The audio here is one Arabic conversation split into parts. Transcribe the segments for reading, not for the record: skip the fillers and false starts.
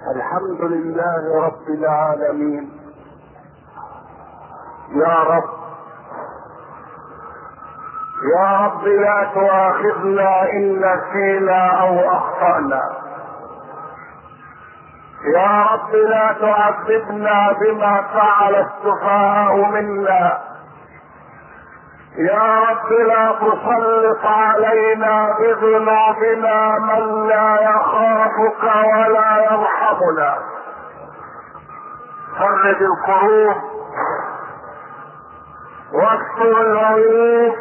الحمد لله رب العالمين. يا رب يا رب لا تؤاخذنا إن نسينا أو أخطأنا. يا رب لا تعذبنا بما فعل السفهاء منا. يا رب لا تسلط علينا بذنوبنا من لا يخافك ولا يرحمنا. فرج الكروب واستر العيوب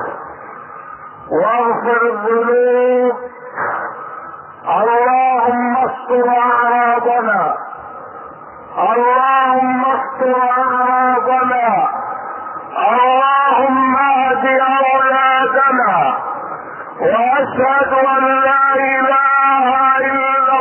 واغفر الذنوب. اللهم استر اعراضنا، اللهم استر اعراضنا، اللهم اهد اولادنا. واشهد ان لا اله الا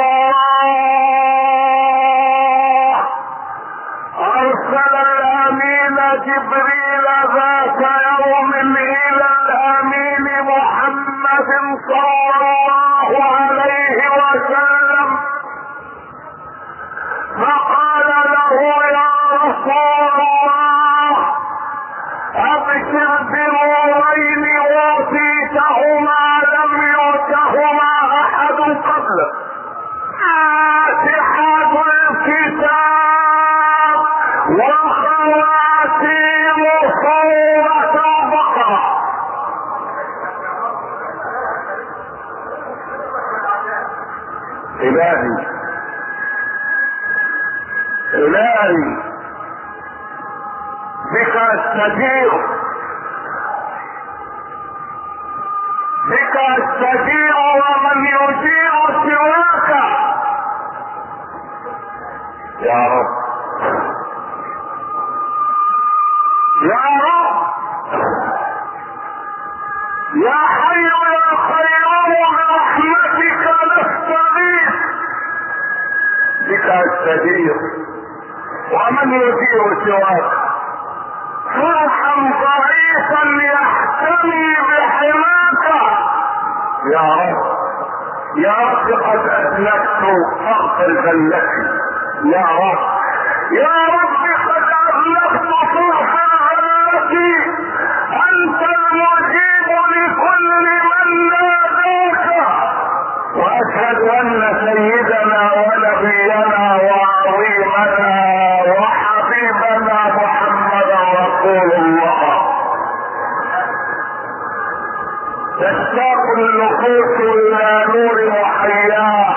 الله. ارسل الامين جبريل ذات يوم الى الامين محمد صلى الله عليه وسلم فقال له: يا رسول الله، ابشر بنورين اوتيتهما لم يؤتهما احد قبلك، فاتحة الكتاب وخواتيم سورة البقرة. إلهي بك استجير، بك استجير ومن يجير سواك. يا رب يا رب يا حي يا قيوم برحمتك نستغيث. بك استجير ومن يجير سواك. فرحا ضعيفا يحتمي بحماك. يا رب يا رب قد اذنبت فاغفر ذنبتي. يا رب يا رب قد اذنبت فرحا ذنبتي. انت المجيب لكل من ناداك. واشهد ان سيدنا ونبينا وعظيمنا وحبيبنا محمدا رسول الله. تشتاق النفوس الى نور محياه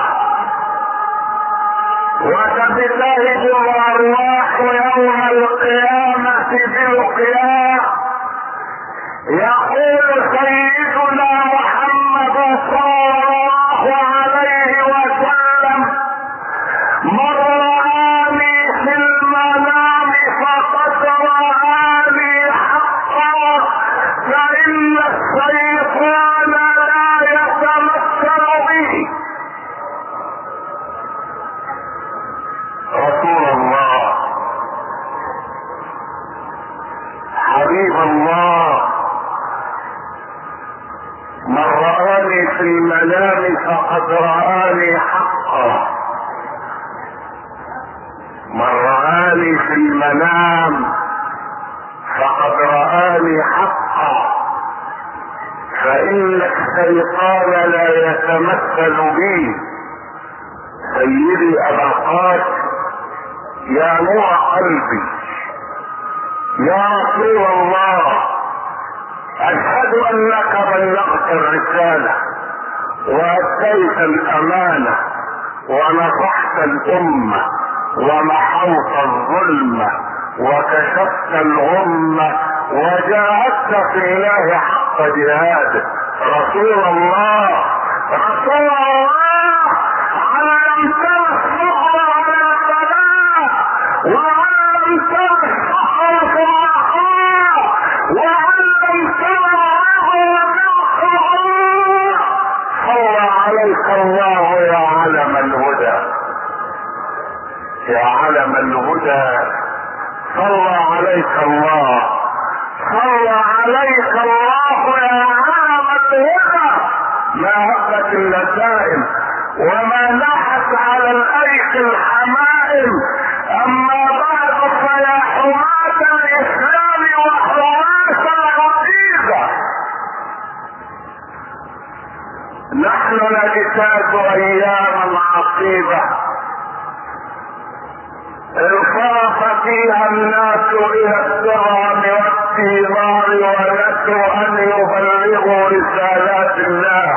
وتبتهج الارواح يوم القيامه بالقيام. يقول سيدنا محمد صلى الله عليه وسلم: من رآني في المنام فقد رآني حقا، فإن الشيطان لا يتمثل به. رسول الله، حبيب الله، من رآني في المنام فقد رآني حقا. من رآني في المنام فقد رآني حقا، فإن الشيطان لا يتمثل بي. سيدي أبا القاسم، يا نور قلبي، يا رسول الله، أشهد أنك بلغت الرسالة وأديت الأمانة ونصحت الأمة ومحوت الظلم وكشفت الغمة وجاهدت في الله حق جهاده. رسول الله، رسول الله، علمتنا الصبر على البلاء، وعلمتنا الصبر في الرخاء، وعلمتنا الرضا بالقضاء. صلى عليك الله يا علم الهدى، يا علم الهدى. صلى عليك الله، صلى عليك الله يا علم الهدى. ما هبت النسائم وما نحت على الايك الحمائم. اما بعد فيا حماة الاسلام وحراس العقيدة، نحن نجتاز اياما عصيبة انصرف فيها الناس الى الدرهم والثمار ونسوا ان يبلغوا رسالات الله.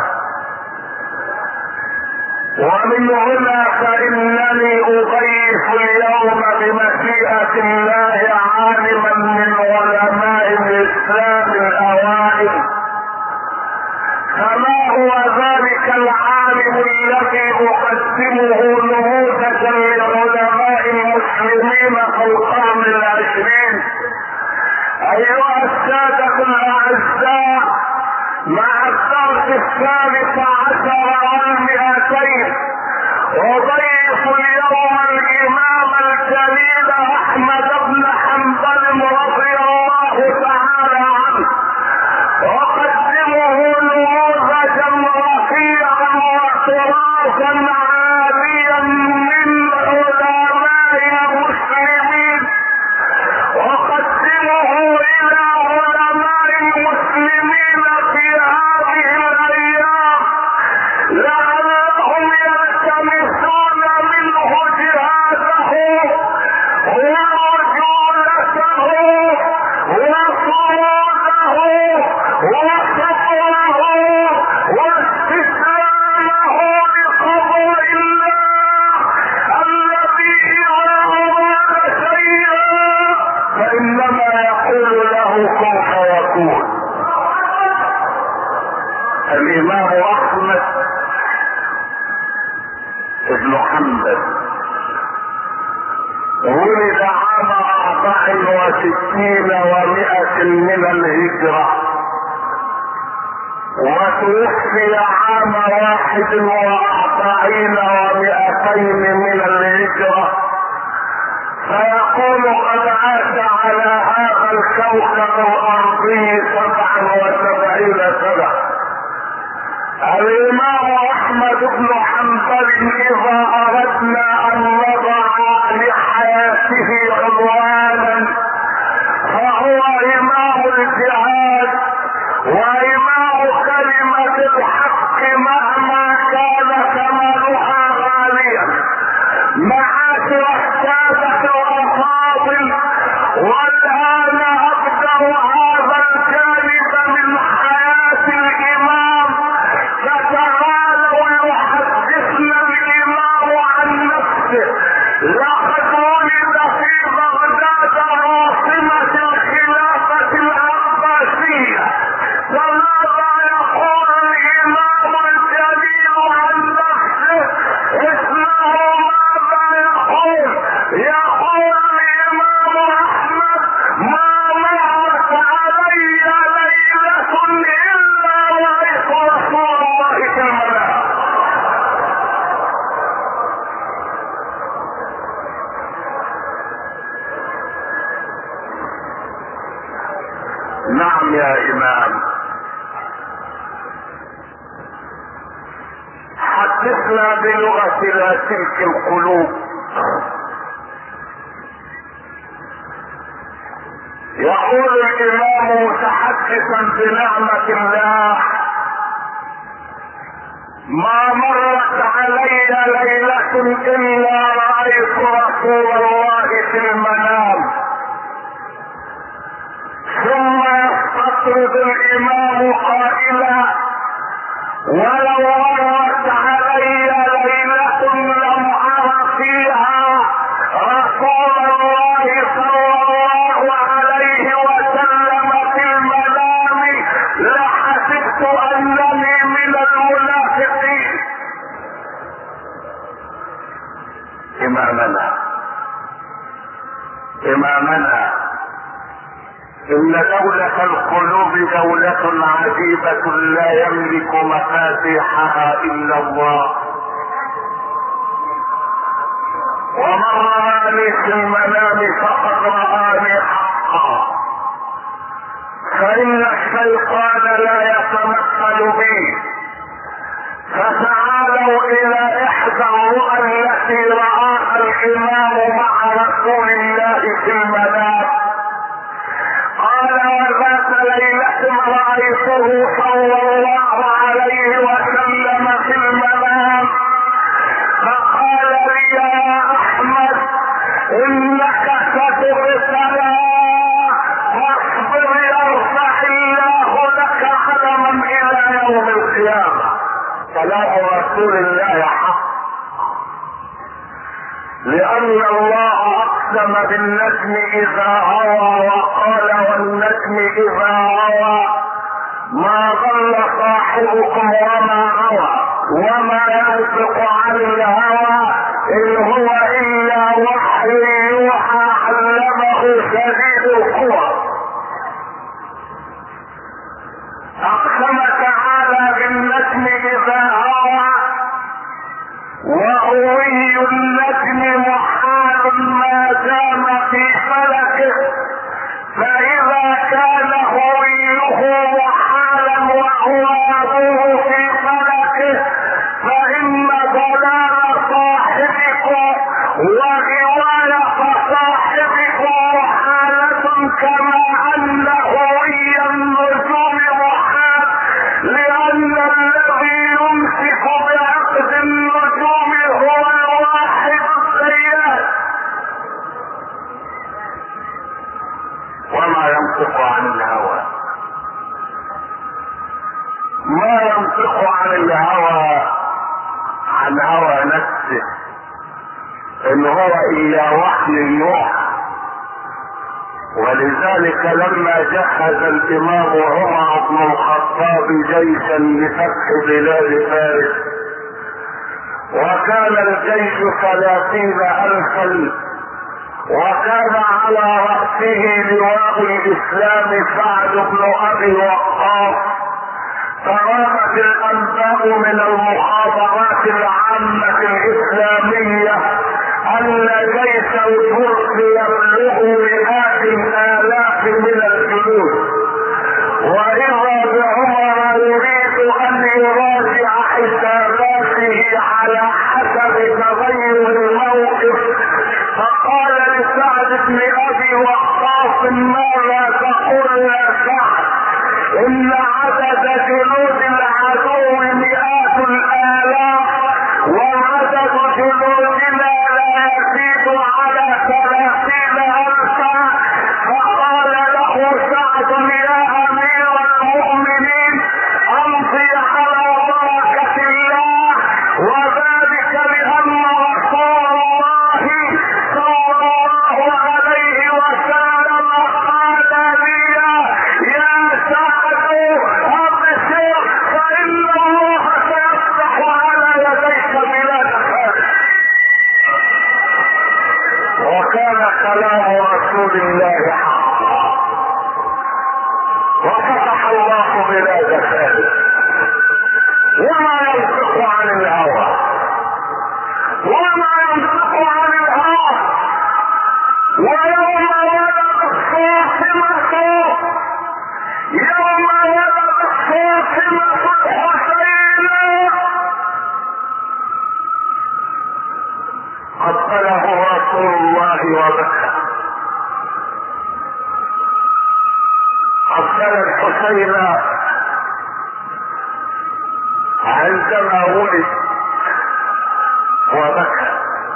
ومن هنا فانني اضيف اليوم بمشيئة الله عالما من علماء الاسلام الاوائل. فما هو ذلك العالم الذي اقدمه نموذجا لعلماء المسلمين في القرن العشرين؟ ايها السادة الاعزاء، مع الدرس 13 والمئتين اضيف اليوم الامام الجليل احمد بن حنبل رضي الله تعالى عنه، اقدمه نموذجا رفيعا وطرازا عاليا من علماء المسلمين، اقدمه الى علماء المسلمين في هذه الايام لعلهم يلتمسون منه جهاده ورجولته وصموده وصبره واستسلامه لقضاء الله الذي اذا اراد شيئا فانما يقول له كن فيكون. الامام احمد بن حنبل ولد عام 64 و100 من الهجرة، وتوفي عام 41 و200 من الهجرة. فيقول قد عاش على هذا الكوكب الارضي 77 سنة. الامام احمد بن حنبل اذا اردنا ان نضع لحياته عنوانا فهو امام الجهاد وامام كلمة الحق مهما كان ثمنها غاليا. معاشر السادة الافاضل، والان ابدأ هذا الجانب من حياة الامام. فتعالوا يحدثنا الامام عن نفسه. لقد ولد في بغداد عاصمة الخلافة العباسية. فماذا يقول الامام الجليل عن نفسه؟ اسمعوا ماذا يقول. يقول الامام احمد: ما مرت علي ليلة الا رايت رسول الله في المنام. نعم يا امام، حدثنا بلغة لا تلك القلوب. يقول الامام متحدثا بنعمة الله: ما مرت علي ليلة الا رأيت رسول الله في المنام. ثم يستطرد الامام قائلا: ولو مرت علي ليلة لم أر فيها رسول الله صلى الله عليه وسلم في المنام لحسبت أنني من المنافقين. إمامنا إن دولة القلوب دولة عجيبة لا يملك مفاتيحها إلا الله. ومن رآني في المنام فقد رآني حقا، فإن الشيطان لا يتمثل بي. فتعالوا إلى إحدى حديث الرؤى التي رآها الإمام مع رسول الله في المنام. قال وذات ليلة رأيته صلى الله عليه وسلم في المنام فقال لي يا أحمد إنك ستبتلى فاصبر يرفع الله لك علما إلى يوم القيامة. كلام رسول الله حق، لأن الله أقسم بالنجم إذا هوى وقال والنجم إذا هوى ما ضل صاحبكم وما غوى وما ينطق عن الهوى إن هو إلا وحي يوحى علمه شديد القوى. أقسم تعالى بالنجم إذا هوى وهوي النجم محال ما دام في فلكه فإذا كان هويه محالا وهو أبوه في فلكه فإن ضلال صاحبكم وغواية صاحبكم محالة كما أن هوي النجوم محال، لأن الذي يمسك بعقد النجوم هو الواحد السيد. وما ينطق عن الهوى، ما ينطق عن الهوى عن هوى نفسه ان هو الا وحي يوحى. ولذلك لما جهز الامام عمر بن الخطاب جيشا لفتح بلاد فارس وكان الجيش 30,000 وكان على رأسه لواء الاسلام سعد بن ابي وقاص، فرامت الانباء من المخابرات العامة الاسلامية ان جيش الفرس يبلغ مئات الالاف من الجنود، واذا بعمر يريد ان يراجع حساباته على حسب تغير الموقف فقال لسعد بن ابي وقاص ماذا تقول يا سعد؟ ان عدد جنود العدو مئات الالاف وعدد جنودنا لا يزيد على 30,000. فقال له سعد يا امير المؤمنين امضي على بركة الله، وذلك لان رسول الله صلى الله عليه وسلم قال لي يا سعد ابشر فان الله سيفتح على يديك بلاد فارس. وكان كلام رسول الله حقا وفتح الله بلاد فارس. وما ينطق عن الهوى، وما ينطق عن الهوى. ويوم ولد الصاصمة، يوم ولد الصاصمة الحسين قبله رسول الله وبكى. قبل الحسين عندما ولد وبكى.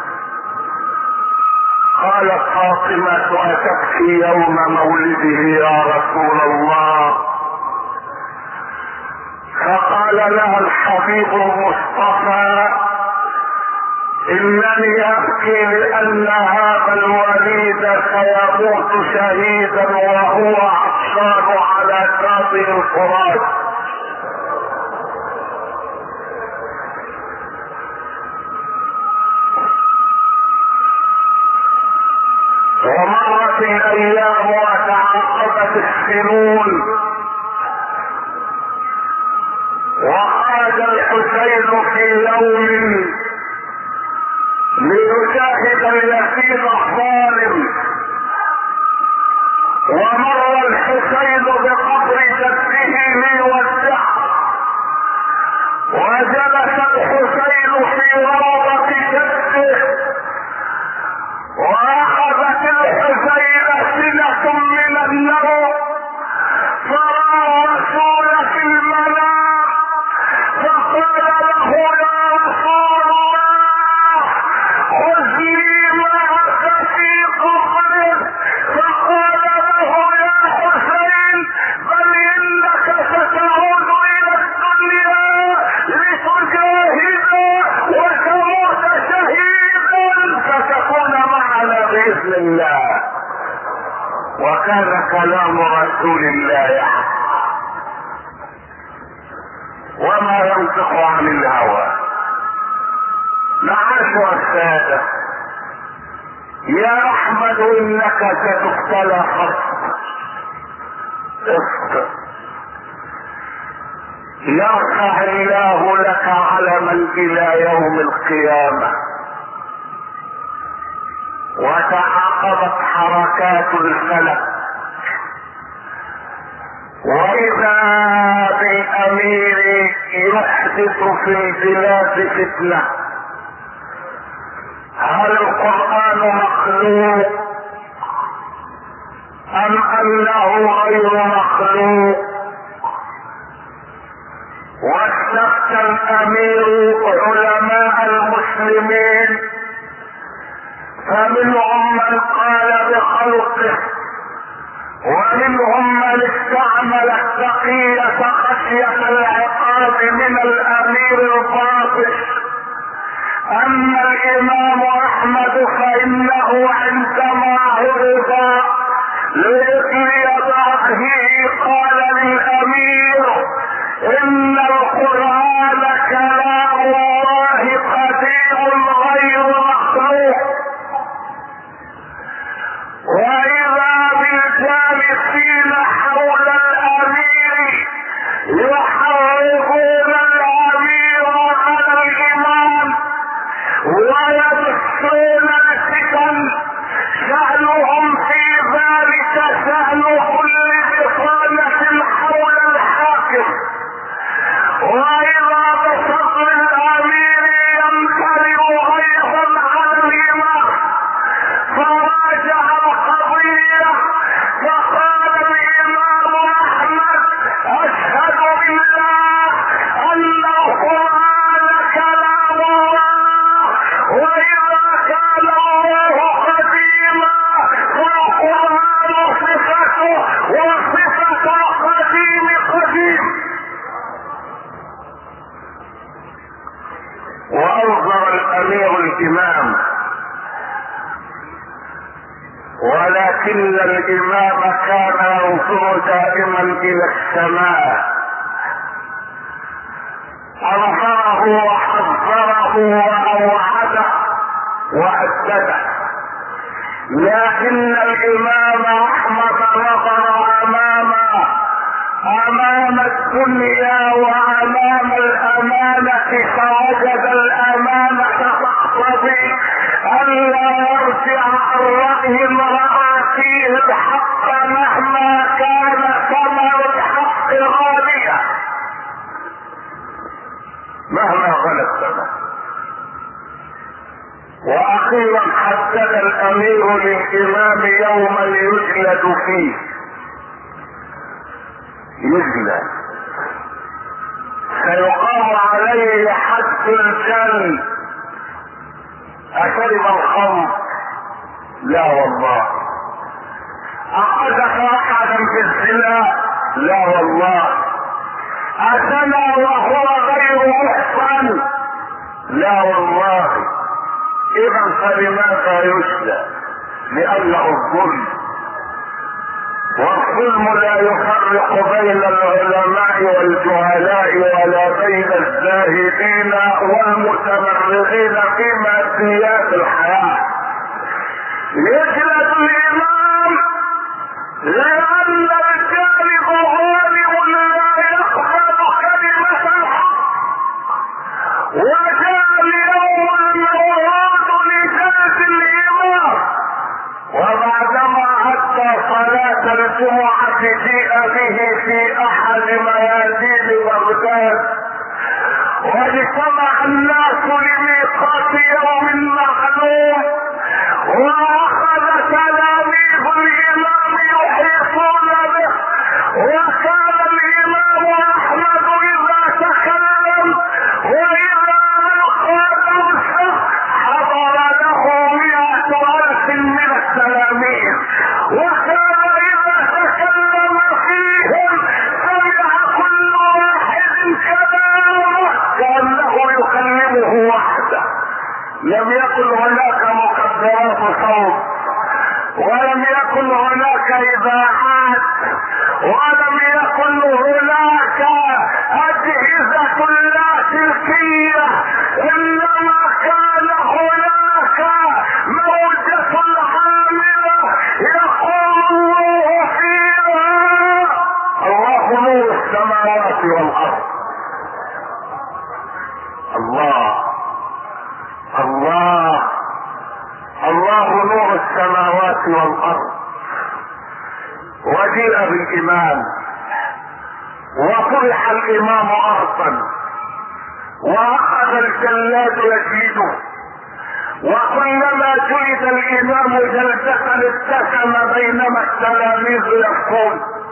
قالت فاطمة أتبكي يوم مولده يا رسول الله؟ فقال لها الحبيب المصطفى إنني أبكي لأن هذا الوليد سيموت شهيدا وهو عطشان على شاطئ الفرات. ومرت الأيام وتعاقبت السنون وخرج الحسين في يوم ليجاهد اليتيم الظالم، ومر الحسين بقبر جده ليودعه، وجلس الحسين في روضة وكان كلام رسول الله وما ينطق عن الهوى. معاشر السادة، يا احمد انك ستبتلى خطأ، اصبر، يرفع الله لك علما الى يوم القيامة. وتعاقبت حركات الفلك، واذا بالامير يحدث في البلاد فتنة. هل القرآن مخلوق ام انه غير مخلوق؟ واستفتى الامير علماء المسلمين، فمنهم من قال بخلقه، ومنهم من استعمل التقية خشية العقاب من الامير الفاضل. اما الامام احمد فانه عندما عرض لإثني ضعفه قال للامير ان القرآن كلام الله قديم غير مخلوق. واذا بالجالسين حول الامير يحرضون الامير على الامام ويبثون الفتن، شأنهم في ذلك شأن كل بطانة حول الحاكم. واذا بصدر الامير يمتلئ غيظا على الامام فراجع القضية فقال الامام احمد اشهد بالله ان القرآن كلام الله، واذا كان الله قديما فالقرآن صفته وصفة القديم قديم. وانظر الامير الامام، ولكن الامام كان ينظر دائما الى السماء، انظره وحذره واوعده وهدده. لكن الامام احمد نظر امام الدنيا وامام الامانة، فوجد الامانة تقتضي الا يرجع عن رأي امرأة فيه الحق مهما كان ثمر الحق غاليا، مهما غلى الثمن. واخيرا حدد الامير للامام يوما يجلد فيه، يجلد سيقام عليه حد الجلد. اشرب الخمر؟ لا والله. اقذف احدا في الزنا؟ لا والله. ازنى وهو غير محصن؟ لا والله. اذا فلماذا يسلم؟ لانه الظلم، والظلم لا يفرق بين العلماء والجهلاء ولا بين الزاهدين والمتمردين في ماديات الحياة. يجلد الامام لان الجانب ظالم لا يقبل كلمة الحق، وجاء اليوم الموعود لجلد الامام. وبعدما اتى صلاة الجمعة جيء به في احد ميادين بغداد، واجتمع الناس لميقات يوم معلوم، واخذ تلاميذ الامام يحيطون به. وكان الامام احمد اذا تكلم واذا القى درسه حضر له 100,000 من التلاميذ، وكان اذا تكلم فيهم سمع كل واحد كلامه كانه يكلمه وحده. لم يكن هناك مقدرات صوت ولم يكن هناك اذاعات، ولم يكن هناك اجهزة لاسلكية، انما كان هناك موجة حاملة يقول الله فيها: الله نور السماوات والارض. الله نور السماوات والارض. وجيء بالامام وطرح الامام ارضا، واخذ الجلاد يجلده، وكلما جلد الامام جلدة ابتسم، بينما التلاميذ يبكون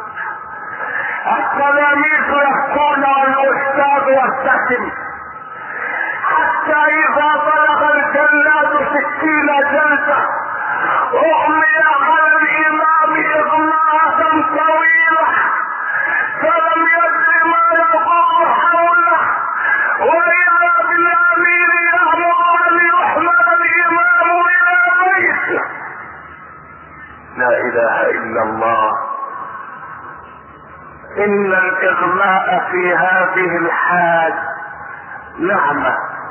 والاستاذ يبتسم، حتى اذا بلغ الجلاد 60 جلدة اغمي على الامام اغماءة طويلة، فلم يدر ما يقوم حوله، واذا بالامير يامر ان يحمل الامام الى بيته. لا اله الا الله. ان الاغماء في هذه الحال نعمة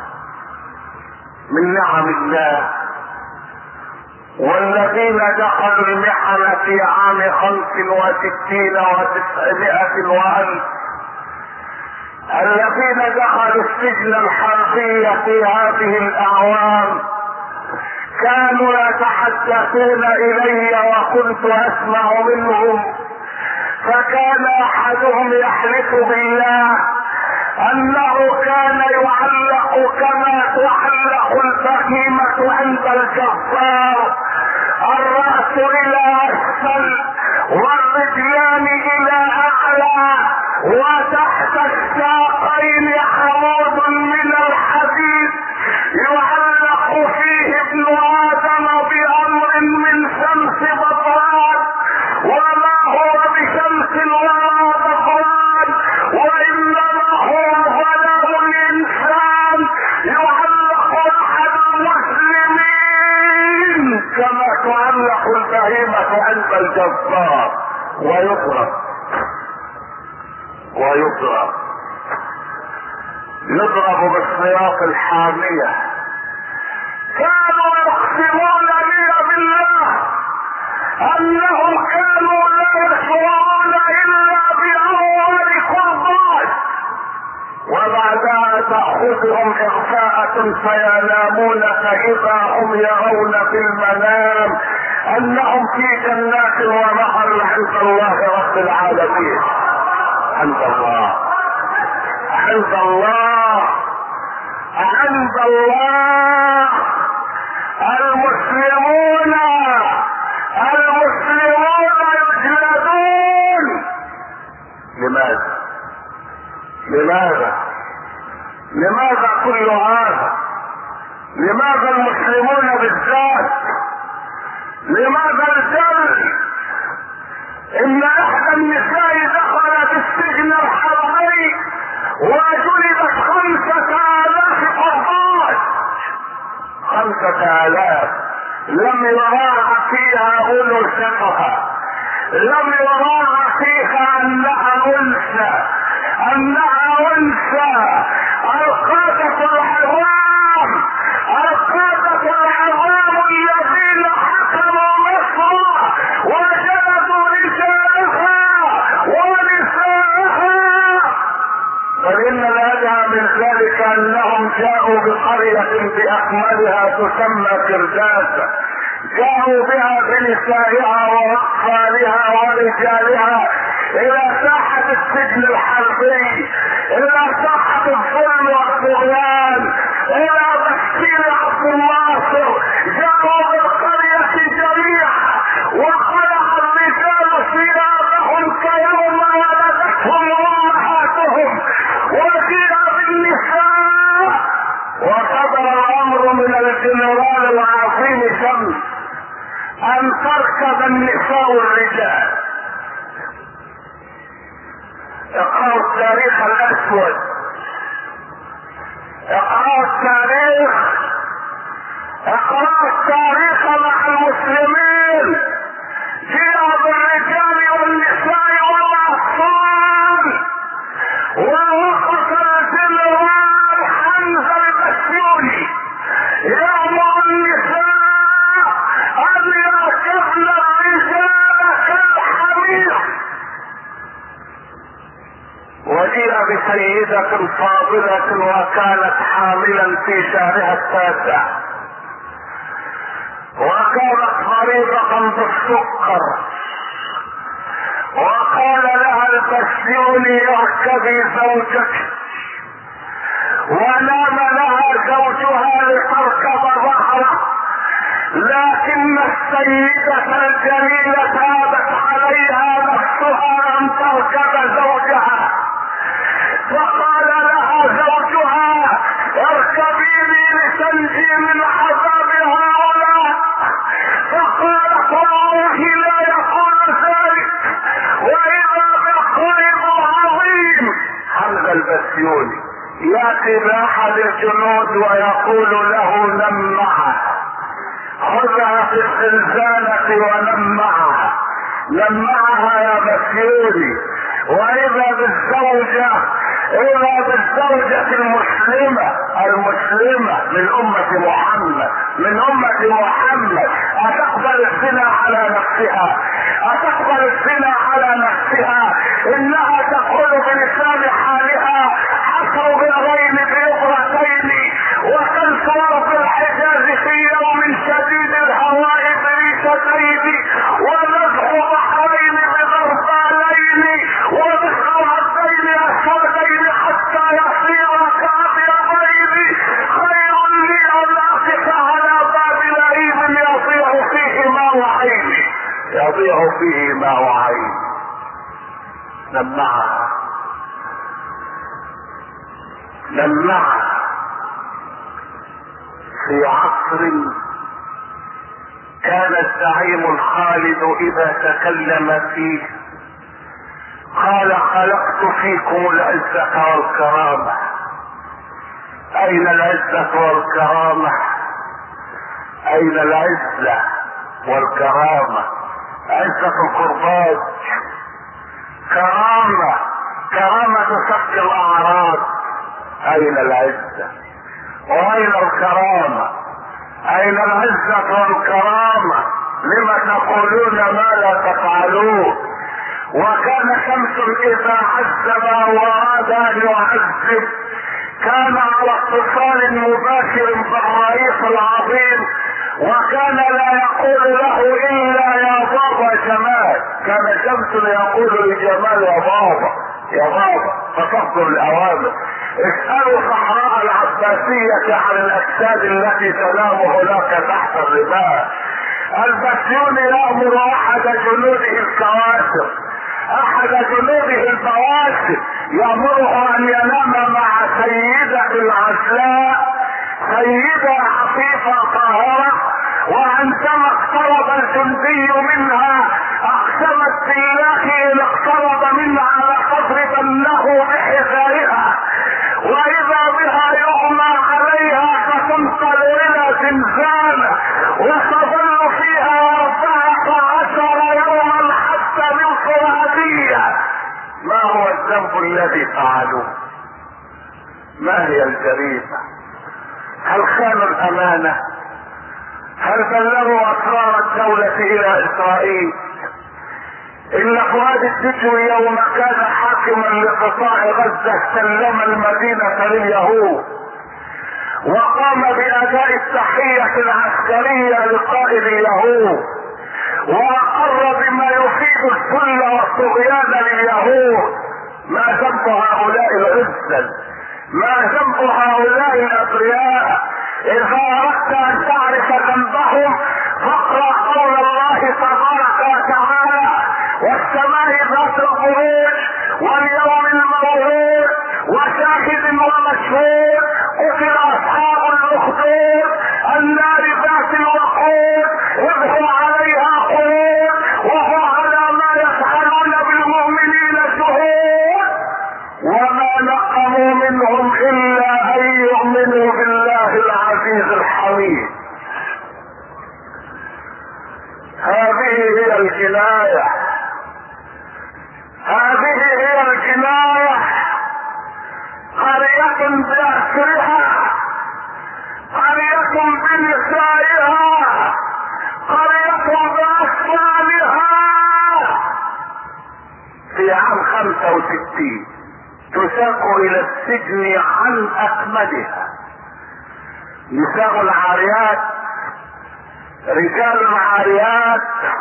من نعم الله. والذين دخلوا المحن في عام 65 و900 وألف، الذين دخلوا السجن الحربي في هذه الاعوام كانوا يتحدثون الي وكنت اسمع منهم، فكان احدهم يحلف بالله انه كان يعلق كما تعلق البهيمة عند الجبار، الرأس الى اسفل والرجلان الى اعلى، وتحت الساقين حمود من الحديد يعلق فيه ابن ادم بامر من شمس بطران، وما هو بشمس ولا بطران، وانما هو غلام الانسان يعلق احد المسلمين كما تعلق البهيمة عند الجبار، يضرب بالسياط الحامية. كانوا يقسمون لي بالله انهم كانوا لا يشعرون الا باموال قربات، وبعدها تأخذهم اغفاءة فينامون، فاذا هم يرون في المنام انهم في جنات ونهر عند الله رب العالمين. عند الله المسلمون يجلدون. لماذا كل هذا؟ لماذا المسلمون بالذات؟ لماذا الجلد؟ ان احدى النساء دخلت السجن الحربي وجلدت 5000 قربات، 5000. لم يراعى فيها انوثتها، لم يراعى فيها انها انثى، القادة العظام الذين حكموا مصر وجلدوا رجالها ونساءها. فإن الأدهى من ذلك أنهم جاءوا بقرية بأكملها تسمى كرداس، جاءوا بها بنسائها وأطفالها ورجالها إلى ساحة السجن الحربي، إلى ساحة الظلم والطغيان، إلى تشكيل عبد الناصر. جاءوا بالقرية جميعا وخلق الرجال ثيابهم كيوم ولدتهم أمهاتهم، وجيء بالنساء، وصدر الأمر من الجنرال العظيم شمس أن تركب النساء الرجال. اقرأوا التاريخ الأسود، اقرأوا التاريخ مع المسلمين. الليل جاء بالرجال والنساء والاطفال، ووقف الجنرال حمزة البسيوني يأمر النساء ان يركبن الرجال كالحمير. وجيء بسيدة فاضلة وكانت حاملا في شهرها التاسع، وكانت مريضة بالسكر، وقال لها البسيوني اركبي زوجك، ونام لها زوجها لتركب ظهره، لكن السيدة الجليلة ابت عليها نفسها ان تركب زوجها، فقال لها زوجها اركبي لي لتنجي من عذاب هؤلاء، فقالت والله لا يقول ذلك واذا بالقرب عظيم. حمزة البسيوني ياتي باحد الجنود ويقول له نم معها، خذها في الزنزانة ونم معها. نم معها يا بسيوني، واذا بالزوجة المسلمة من أمة محمد، من أمة محمد، أتقبل الزنا على نفسها، أتقبل الزنا على نفسها، إنها تقول بلسان حالها حصر بالغين بيضرتين وكالفرار في الحجاز في يوم شديد الهواء بريشتين ونزح بحرين بضربانين ونزح هدين أسودين حتى يصير كأبيضين. خير لي أن أقف على باب لئيم يضيع فيه ماء عيني، يضيع فيه ماء عيني. لمعها في عصر كان الزعيم الخالد اذا تكلم فيه قال خلقت فيكم العزة والكرامة. اين العزة والكرامة؟ اين العزة والكرامة؟ عزة القربات، كرامة سفك الاعراض. اين العزة واين الكرامة؟ اين العزة والكرامة؟ لما تقولون ما لا تفعلون؟ وكان شمس اذا عذب واراد ان يعذب كان على اتصال مباشر بالرئيس العظيم، وكان لا يقول له الا يا بابا جمال. كان شمس يقول لجمال يا بابا فتصدر الاوامر. اسألوا صحراء العباسية عن الاجساد التي تنام هناك تحت الرمال. البسيوني يأمر احد جنوده البواسل يأمره ان ينام مع سيدة العزلاء، سيدة عفيفة طاهرة، وعندما اقترب الجندي منها اقسمت بالله ان اقترب منها لتضربنه بحذائها، واذا بها يغمى عليها فتنقل الى زنزانة وتظل فيها 14 يوما حتى الانفرادية. ما هو الذنب الذي فعلوه؟ ما هي الجريمة؟ هل خانوا الامانة؟ هل بلغوا اسرار الدولة الى اسرائيل؟ ان فؤاد الدجوي يوم كان حاكما لقطاع غزة سلم المدينة لليهود وقام باداء التحية العسكرية لقائد اليهود واقر بما يفيد الذل والطغيان لليهود. ما ذنب هؤلاء العزل؟ ما ذنب هؤلاء الابرياء؟ اذا اردت ان تعرف ذنبهم فاقرأ قول الله تبارك وتعالى والسماء ذات البروج واليوم الموعود وشاهد ومشهود قتل اصحاب الاخدود النار ذات الوقود اذ هم عليها قعود وهم على ما يفعلون بالمؤمنين شهود وما نقموا منهم الا ان يؤمنوا بالله العزيز الحميد. هذا هي الجناية، هذه هي الجناية. قرية بأسرها، قرية بنسائها، قرية بأطفالها. في عام 65 تساق الى السجن عن اكملها نساء العاريات، رجال العاريات،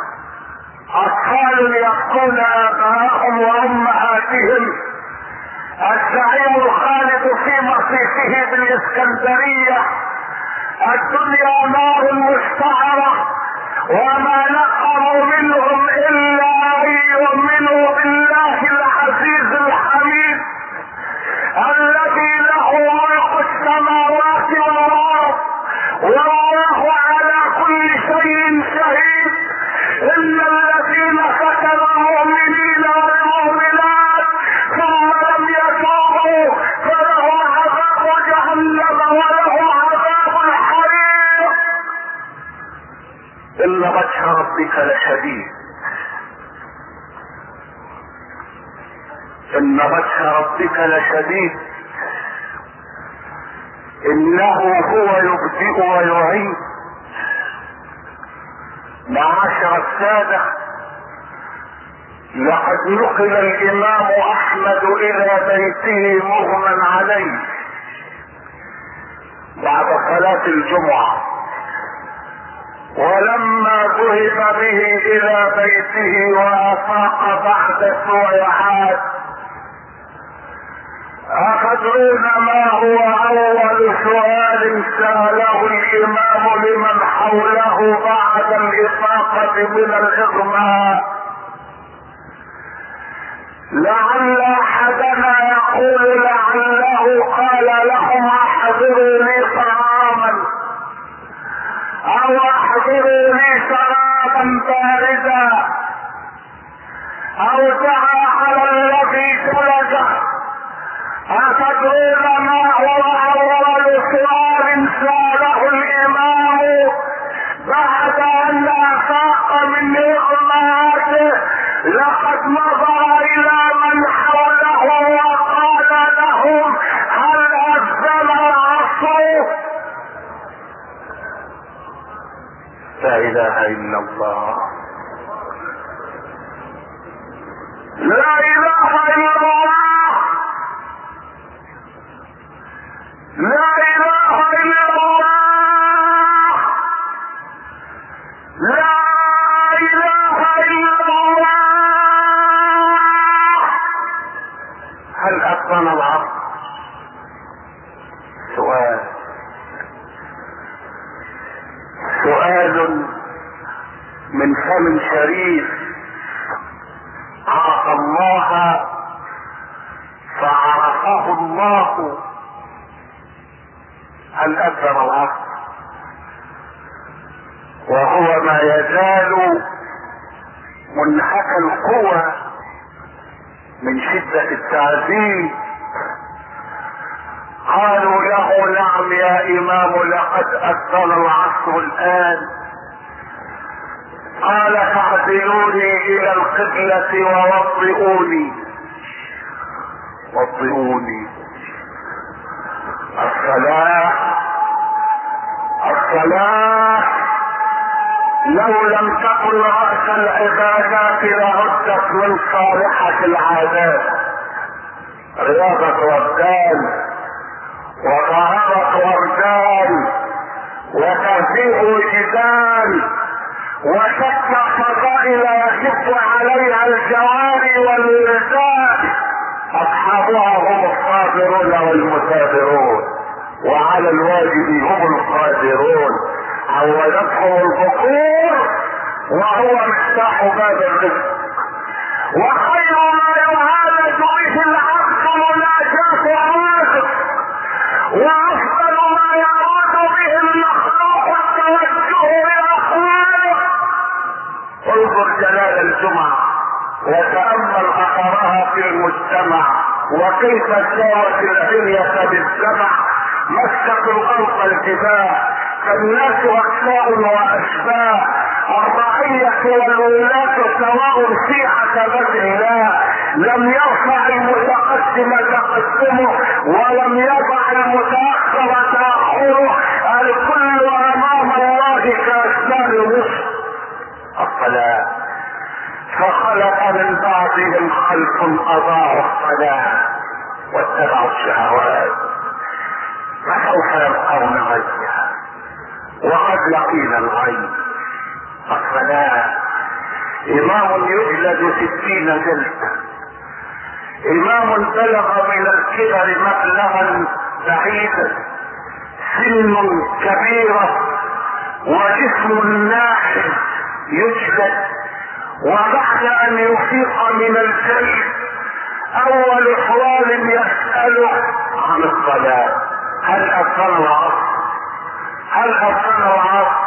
اطفال يبقون اباءهم وامهاتهم. الزعيم الخالد في مصيفه بالاسكندرية: الدنيا نار مشتعرة وما نقموا منهم الا ان يؤمنوا بالله العزيز الحميد الذي له ملك السماوات والارض والله على كل شيء شهيد. ان الذين فتنوا المؤمنين والمؤمنات ثم لم يتوبوا فلهم عذاب جهنم ولهم عذاب الحريق. ان بطش ربك لشديد، ان بطش ربك لشديد، انه هو يبدئ ويعيد. معاشر السادة، لقد نقل الامام احمد الى بيته مغمى عليه بعد صلاة الجمعة، ولما ذهب به الى بيته وافاق بعد سويعات أتدرون ما هو أول سؤال سأله الإمام لمن حوله بعد الإفاقة من الإغماء؟ لعل أحدنا يقول لعله قال لهم أحضروا لي طعاما أو أحضروا لي شرابا باردا، أو دعا على الذي جلده. أتدرون ما هو أول سؤال سأله الإمام بعد أن أفاق من إغماءته؟ لقد نظر إلى من حوله وقال لهم هل أذن العصر؟ لا إله إلا الله، لا إله إلا الله، لا إله إلا الله، لا إله إلا الله. هل أذن العصر؟ سؤال من فم شريف عرف الله فعرفه الله. هل أذن العصر؟ وهو ما يزال منحكى القوى من شدة التعذيب. قالوا له نعم يا إمام لقد أذن العصر الآن. قال فاعدلوني إلى القبلة ووضئوني. وضئوني الصلاة، الصلاة لو لم تكن رأس العبادات لعدت من صالحة العادات. رياضة وردان وطهارة وردان وتهذيب وجدان وشتى فضائل يشد عليها الجواري والولدان. اصحابها هم الصابرون والمثابرون وعلى الواجب هم القادرون. عودتهم البخور وهو مفتاح باب الرزق. وخير ما يعالج به العبد مناجاة الرازق، وافضل ما يراد به المخلوق التوجه الى خالق. انظر جلال الجمعة وتأمل اثرها في المجتمع وكيف سارت الدنيا بالسمع. مسكت الارض الجباه فالناس اكفاء واشباه، الرعية والولاة سواء في عتبة الله، لم يرفع المتقدم تقدمه ولم يضع المتأخر تأخره، الكل امام الله كأسنان الوسط. الصلاة فخلق من بعضهم خلف اضاعوا الصلاة واتبعوا الشهوات فسوف يلقون غيها وقد لقينا الغي. الصلاة امام يجلد 60 جلدة، امام بلغ من الكبر مبلغا بعيدا، سن كبيرة وجسم ناحل يجلد، وبعد ان يفيق من الجلد اول سؤال يسأله عن الصلاة: هل أذن العصر؟ هل أذن العصر؟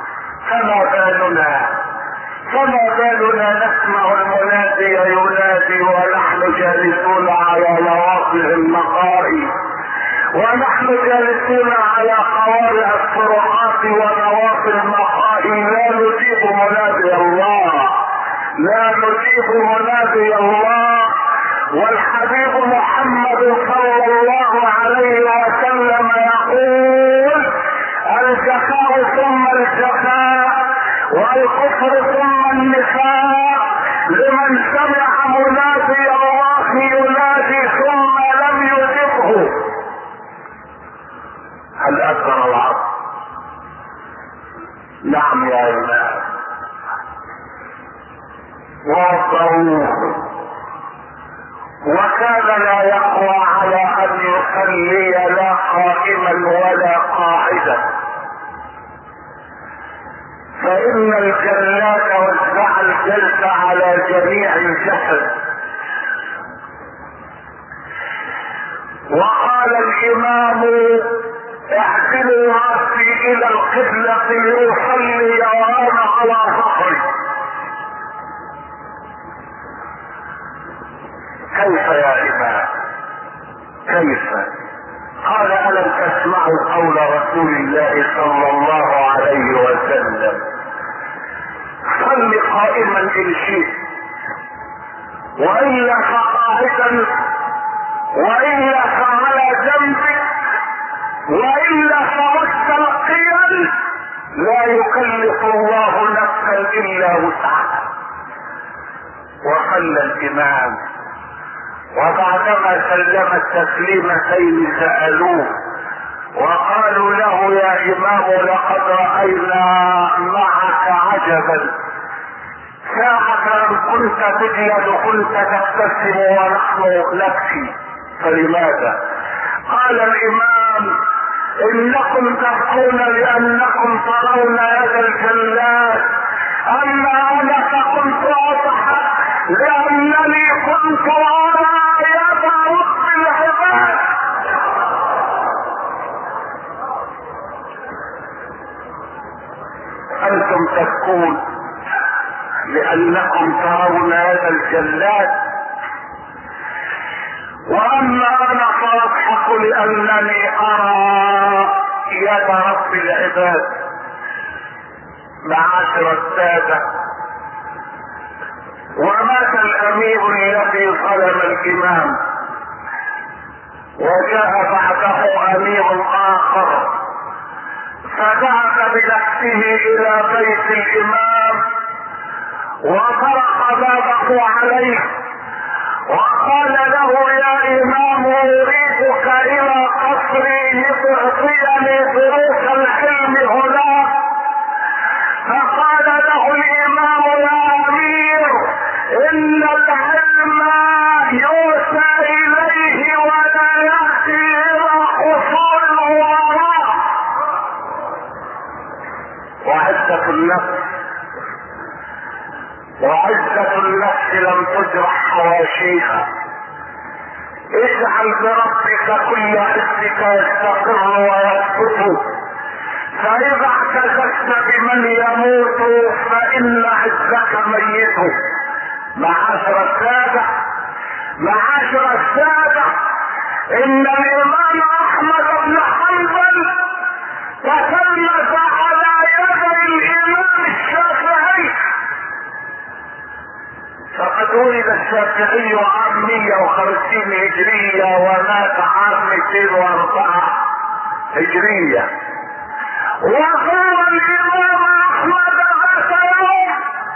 فما بالنا نسمع المنادي ينادي ونحن جالسون على نواصي المقاهي، ونحن جالسون على قوارع الطرقات ونواصي المقاهي، لا نجيب منادي الله، لا نجيب منادي الله. والحبيب محمد صلى الله عليه وسلم يقول: الجفاء ثم الجفاء والكفر ثم النفاق، لمن سمع منادي الله ينادي ثم لم يجبه. هل أذن العصر؟ نعم يا إمام. وضعوه، وكان لا يقوى على ان يصلي لا قائما ولا قاعدا، فان الجلاد وزع الجلد على جميع الجسد. وقال الامام: اعدلوا راسي الى القبلة ليصلي وانا على ظهري. كيف يا امام؟ كيف؟ قال: الم تسمعوا قول رسول الله صلى الله عليه وسلم: صل قائما ان شئت، والا فقاعدا، والا فعلى جنبك، والا فمستلقيا، لا يكلف الله نفسا الا وسعها. وصلى الامام، وبعدما سلم التسليمتين سألوه وقالوا له: يا امام، لقد رأينا معك عجبا، ساعة ان كنت تجلد كنت تبتسم ونحن نبكي، فلماذا؟ قال الامام: انكم تبكون لانكم ترون يد الجلاد، اما انا فكنت اضحك لانني كنت ارى يد رب العباد. انتم تبكون لانكم ترون يد الجلاد، واما انا فاضحك لانني ارى يد رب العباد. معاشر السادة، ومات الامير الذي ظلم الامام، وجاء بعده امير اخر، فذهب بنفسه الى بيت الامام وطرق بابه عليه وقال له: يا امام، اريدك الى قصري لتعطيني دروس العلم هناك. فقال له الامام: يا امير، ان العلم يؤتى اليه ولا ياتي الى حصول الوراء. وعزة النفس لم تجرح حواشيها. اجعل بربك كل عزك يستقر ويسقط، فاذا اعتززت بمن يموت فان عزك ميت. معاشر السادة، ان الامام احمد بن حنبل تسلط على يد الامام الشافعي ولد الشافعي عام 150 هجرية ومات عام 204 هجرية. وزار الامام احمد ذات يوم،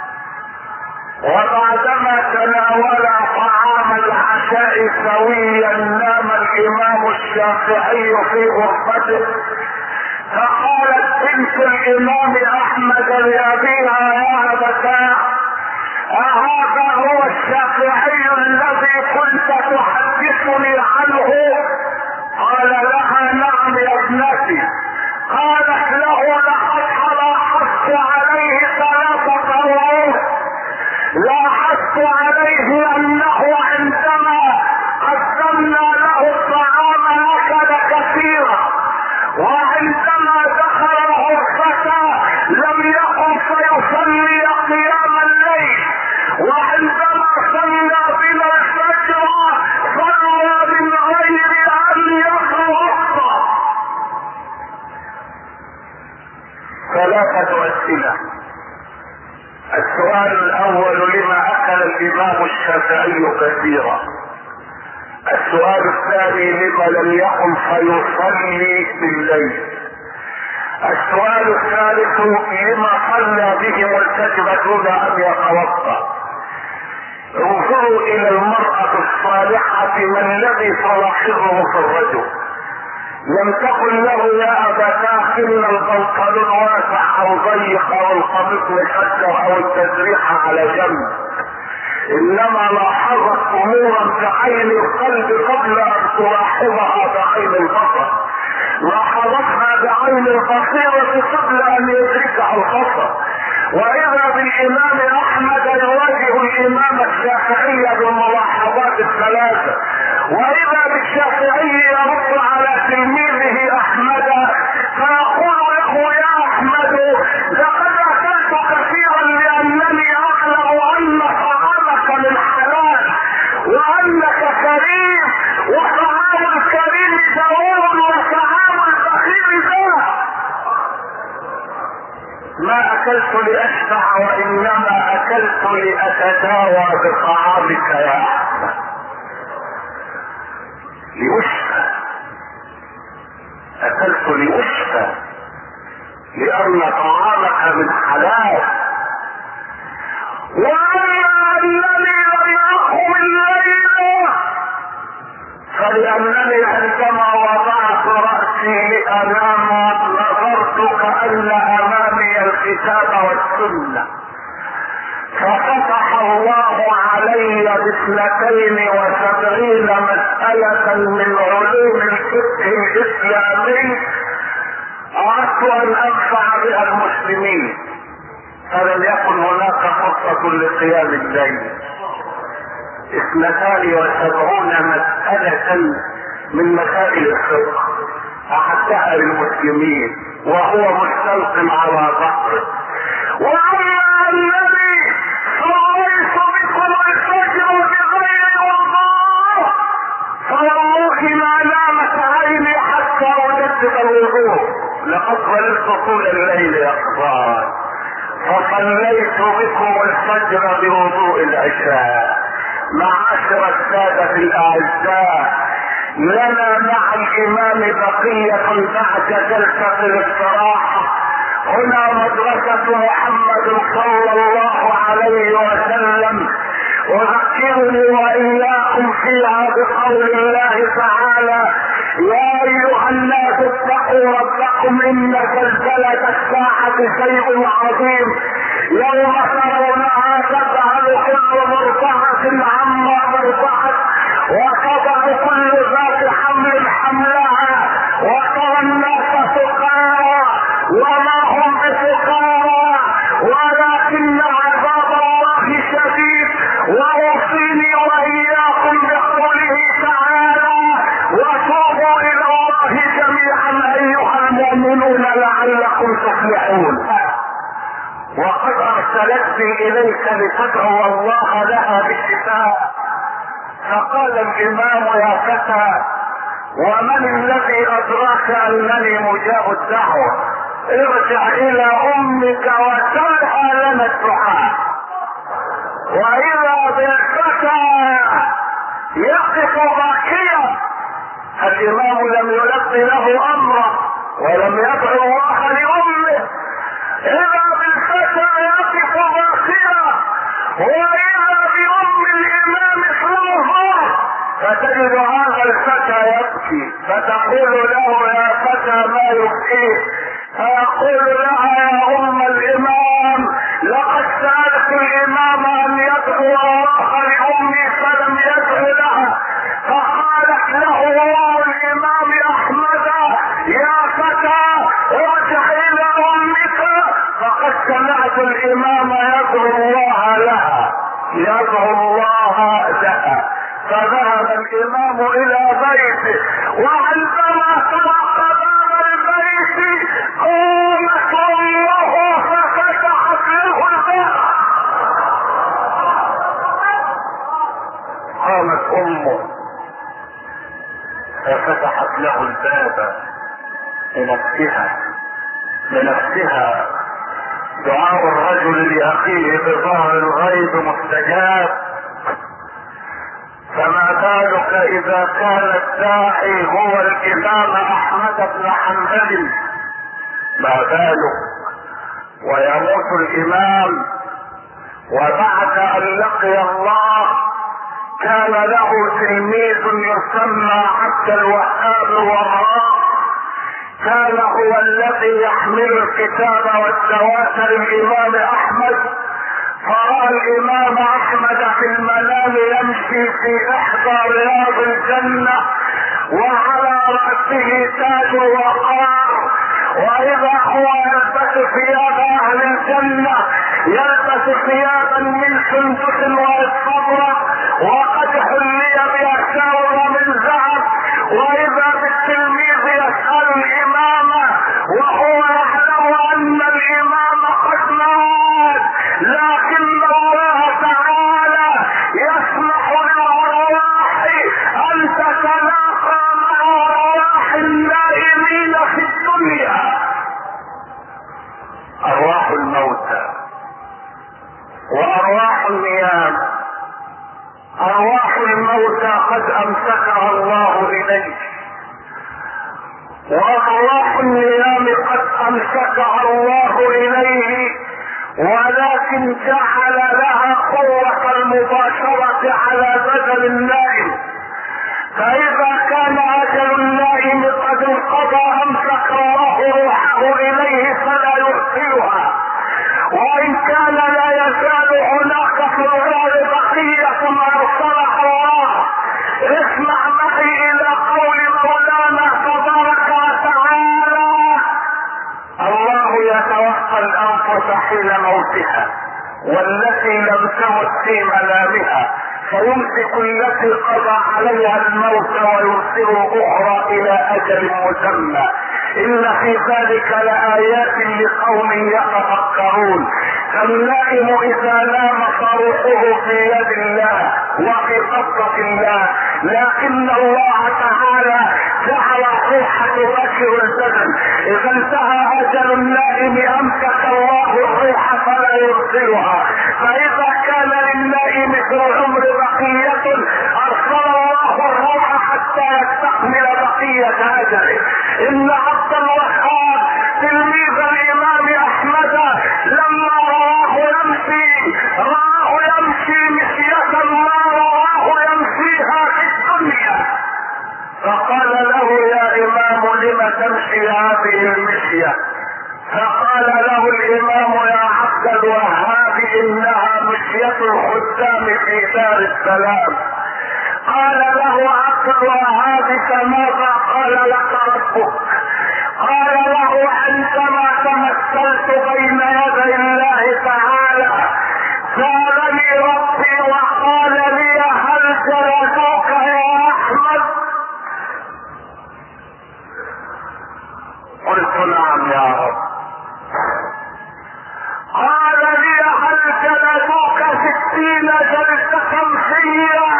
وبعدما تناول طعام العشاء سويا نام الامام الشافعي في غرفته، فقالت بنت الامام احمد لابيها يا ابتاه اهذا هو الشافعي الذي كنت تحدثني عنه؟ قال لها نعم يا ابنتي. قالت له لقد لاحظت عليه 3 امور. لاحظت عليه انه عندما قدمنا له الطعام اكل كثيرا، وعندما دخل الغرفة لم يقم فيصلي قيام الليل، وعندما صلى بنا الفجر صلى من غير ان يتوضا. 3 اسئلة. السؤال الاول: لما اكل الامام الشافعي كثيرا؟ السؤال الثاني: لما لم يقم فيصلي بالليل؟ السؤال الثالث: لما صلى بهم الكتب دون ان يتوضا؟ انظروا الى المرأة الصالحة ما الذي تلاحظه في الرجل. لم تقل له يا ابتاه ان البنطلون واسع او ضيق او القميص مكسر او التسريحة على جنب، انما لاحظت امورا بعين القلب قبل ان تلاحظها بعين البصر. لاحظتها بعين البصيرة قبل ان يدركها البصر. واذا بالامام احمد يواجه الامام الشافعي بالملاحظات ال3، واذا بالشافعي يرد على تلميذه احمد فيقول له يا احمد لقد اكلت كثيرا لانني اعلم ان طعامك من حلال وانك كريم، وطعام الكريم سرور وطعام البخيل ذات. ما اكلت لاشبع وانما اكلت لاتداوى بطعامك يا احمد، لاشفى. اكلت لاشفى لان طعامك من حلال. واما انني لم اقم الليل فلانني عندما وضعت راسي لانام نظرت كان امامي الكتاب والسنه، ففتح الله علي ب72 مسألة من علوم الفقه الاسلامي اردت ان انفع بها المسلمين، فلم يكن هناك فرصة لقيام الليل. 72 مسألة من مسائل الفقه احدها للمسلمين وهو مستلق على ظهره. واما الذي صليت بكم الفجر بغير وضوء فوالله ما نامت عيني حتى اجدد الوضوء، لقد ظللت طول الليل يقظان فصليت بكم الفجر بوضوء العشاء. معاشر السادة الاعزاء، لنا مع الامام بقية بعد جلسة الاستراحة. هنا مدرسة محمد صلى الله عليه وسلم، اذكرني واياكم فيها بقول الله تعالى: يا ايها الناس اتقوا ربكم ان زلزلة الساعة شيء عظيم، يوم ترونها تذهل كل مرضعة عما ارضعت وتضع كل ذات حمل حملها وترى الناس سكارى وما هم بسكارى ولكن عذاب الله شديد. واوصيني واياكم بقوله تعالى: وتوبوا الى الله جميعا ايها المؤمنون لعلكم تفلحون. وقد ارسلتني اليك لتدعو الله لها بالشفاء. فقال الامام: يا فتى، ومن الذي ادراك انني مجاب الدعوة؟ ارجع الى امك وسلها لنا الدعاء. واذا الامام لم يلقي له امره ولم يدعو الله لامه. اذا بالفتى يقف باصرا واذا بام الامام صلى، فتجد هذا الفتى يبكي، فتقول له يا فتى ما يبكيك؟ فيقول لها يا ام الامام لقد سألت الامام ان يدعو الله لامي فلم يدعو لها، فقالت له ام الامام احمد يا فتى ارجع الى امك فقد سمعت الامام يدعو الله لها يدعو الله لها. فذهب الامام الى بيته، وعندما طرق باب البيت قامت امه ففتحت له الباب. قامت امه ففتحت له الباب لنفسها. دعاء الرجل لاخيه بظهر الغيب مستجاب، فما بالك اذا كان الداعي هو الامام احمد بن حنبل؟ ما بالك ويموت الامام وبعد ان لقي الله كان له تلميذ يسمى عبد الوهاب وراء، كان هو الذي يحمل الكتاب والدواتر الامام احمد. فرأى الامام احمد في المنام يمشي في احدى رياض الجنة وعلى رأسه تاج وقار، واذا هو يلبس ثياب اهل الجنة، يلبس ثيابا من سندس واستبرق وقد حلي بأساور من ذهب، واذا بالتلميذ يسأل الامام وهو يعلم ان الامام قد مات، لكن الله تعالى يسمح للارواح ان تتلاقى مع ارواح النائمين في الدنيا. ارواح الموتى وارواح النيام. ارواح الموتى قد امسكها الله اليه، وارواح النيام قد امسكها الله اليه، ولكن جعل لها قوة المباشرة على بدن النائم. فاذا كان اجل النائم قد انقضى امسك الله روحه اليه فلا يرسلها، وان كان لا يزال هناك في الغار بقية ارسلها الله. اسمع معي الى قول مولانا تبارك وتعالى: الله يتوفى الانفس حين موتها والتي لم تمت في منامها فيمسك التي قضى عليها الموت ويرسل اخرى الى اجل مسمى. ان في ذلك لآيات لقوم يتفكرون. فالنائم اذا نام فروحه في يد الله وفي قبضة الله، لكن الله تعالى جعل الروح تبشر البدن. اذا انتهى اجل النائم امسك الله الروح فلا يرسلها. فاذا كان للنائم في العمر بقية ارسل الله الروح حتى يستكمل بقية اجله. ان عبد الوهاب تلميذ الامام احمد لما راه يمشي مشية ما راه يمشيها في الدنيا، فقال له يا امام لم تمشي هذه المشية؟ فقال له الامام يا عبد الوهاب انها مشية الخدام في دار السلام. قال له عبد الوهاب فماذا قال لك ربك؟ قال له عندما تمثلت بين يدي الله تعالى سألني ربي وقال لي هل جلدوك يا احمد؟ قلت نعم يا رب. قال لي هل جلدوك 60 جلدة فيا؟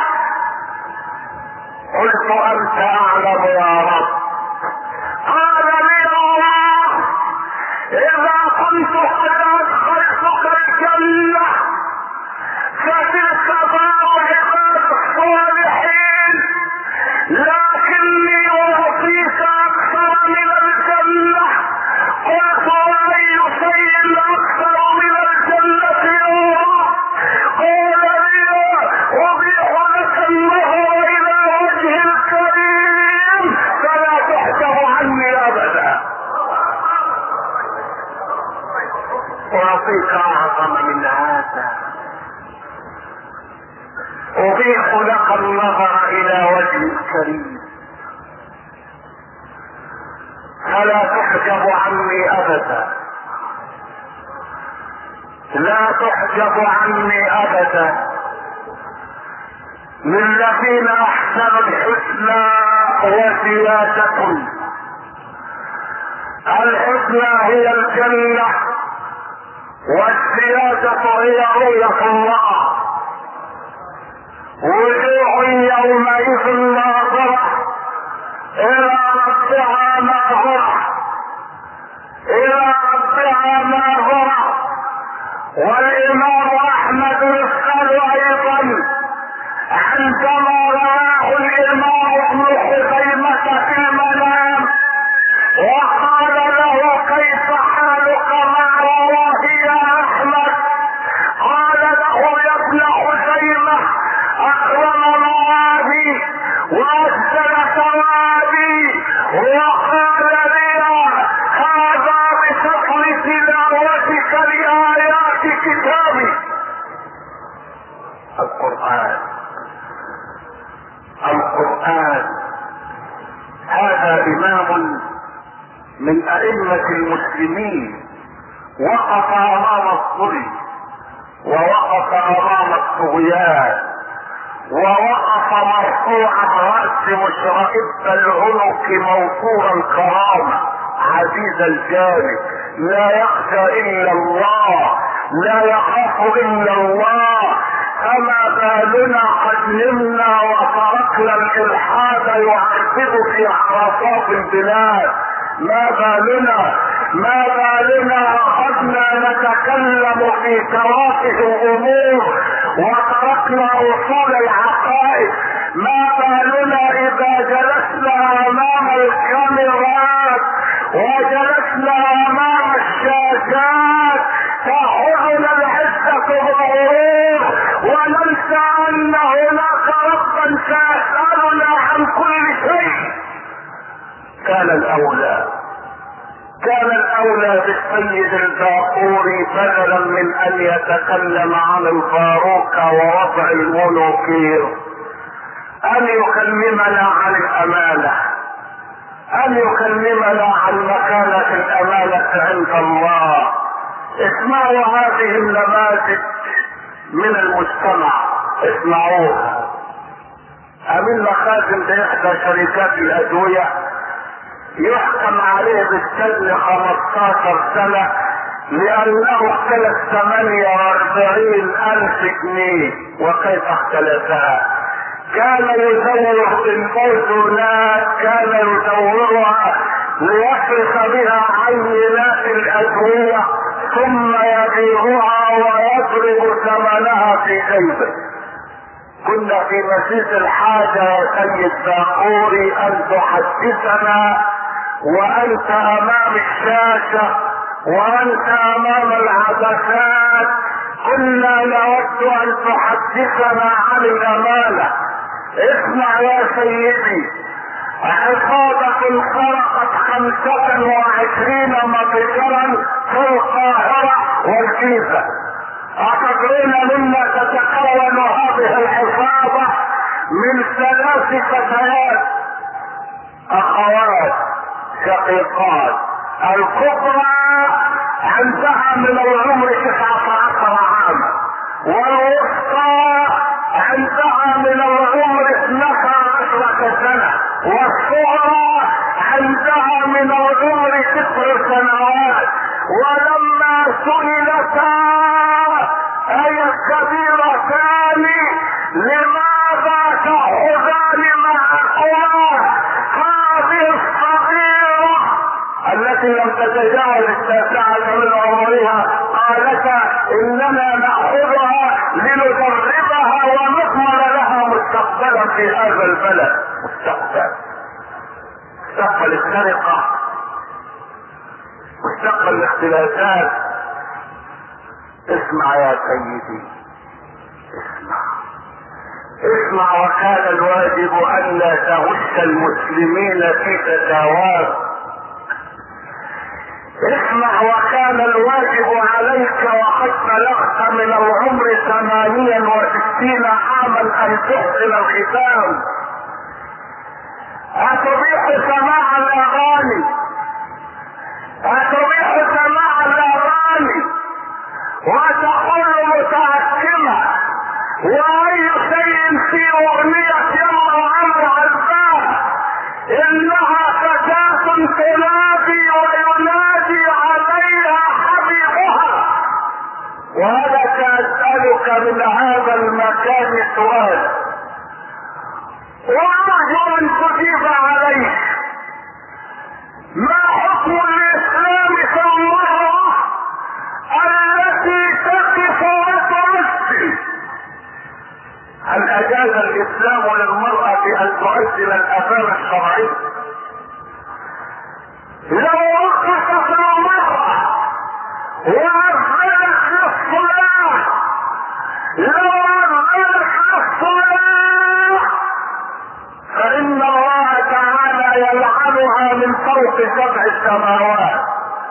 قلت انت اعلم يا رب. قال لي الله اذا كنت قد ادخلتك الجنة فتلك دار عباد الصالحين، لكني اعطيك اعظم من هذا، ابيح لك النظر الى وجه الكريم، فلا تحجب عني ابدا، لا تحجب عني ابدا. للذين احسنوا الحسنى وزيادة. الحسنى هي الجنة، والزيادة هي رؤية الله. وجوه يومئذ ناظرة الى ربها ناظرة، الى ربها ناظرة. والامام احمد يسأل ايضا عندما رآه الامام ابن خزيمة في المنام وقال له كيف حالك مع الله يا احمد؟ قال له يا ابن خزيمة اكرم معادي واجزل ثوابي وقال لي هذا بفضل تلاوتك لآيات كتابي. القرآن هذا إمام من أئمة المسلمين، وقف أمام الظلم، ووقف أمام الطغيان، ووقف مرفوع الرأس مشرئب العنق موفور الكرامة عزيز الجانب، لا يخشى إلا الله، لا يخاف إلا الله. فما بالنا قد نمنا وتركنا الإلحاد يعرض في عرصات البلاد؟ ما بالنا أخذنا نتكلم في ترافه الأمور وتركنا أصول العقائد؟ ما بالنا إذا جلسنا أمام الكاميرات وجلسنا أمام الشاشات تأخذنا العزة بالغرور وننسى أن هناك ربا سيسألنا عن كل شيء. كان الأولى بالسيد الباقوري بدلا من أن يتكلم عن الفاروق ووضع الملوكير أن يكلمنا عن الأمانة، أن يكلمنا عن مكانة الأمانة عند الله. اسمعوا هذه النماذج من المجتمع، اسمعوها. أمين مخازن بإحدى شركات الأدوية يحكم عليه بالسجن 15 سنة لأنه اختلف 48,000 جنيه. وكيف اختلفها؟ كان يزور البوزونات، كان يزورها ليصرف بها عينات الأدوية ثم يبيعها ويضرب ثمنها في جيبه. كنا في مسيس الحاجة يا سيد باقوري أن تحدثنا وأنت أمام الشاشة وأنت أمام العدسات. كنا نود أن تحدثنا عن الأمانة. اسمع يا سيدي، عصابة سرقت 25 متجرا في القاهرة والجيزة. أتدرون مما تتكون هذه العصابة؟ من 3 فتيات أخوات شقيقات. الكبرى عندها من العمر 19 عاما، والوسطى عندها من العمر 12 سنة، والصغرى عندها من العمر 9 سنوات. ولما سئلتا أي الكبيرتان لماذا تأخذان معكما هذه الصغيرة التي لم تتجاوز 9 من عمرها؟ قالتا إننا نأخذها لندربها ونضمن لها مستقبلا في هذا البلد. مستقبل السرقة، مستقبل الاختلافات. اسمع يا سيدي، اسمع. وكان الواجب أن لا تغش المسلمين في فتاواهم. اسمع، وكان الواجب عليك من العمر 68 عاما ان تحسن الختام. اتبيح سماع الاغاني، اتبيح سماع الاغاني وتقول متعكمة واي شيء في اغنية يلا عمرو الباب انها فتاة تنادي وينادي عليها حبيبها. وانا سأسألك من هذا المكان سؤال وارجو ان تجيب عليه. ما حكم الاسلام في المرأة التي تقف وتمثل؟ هل اجاز الاسلام للمرأة ان تؤذن الاذان الشرعي؟ لو وقفت المرأة واذنت للصلاة، لو اذنت للصلاة فان الله تعالى يلعنها من فوق 7 سماوات.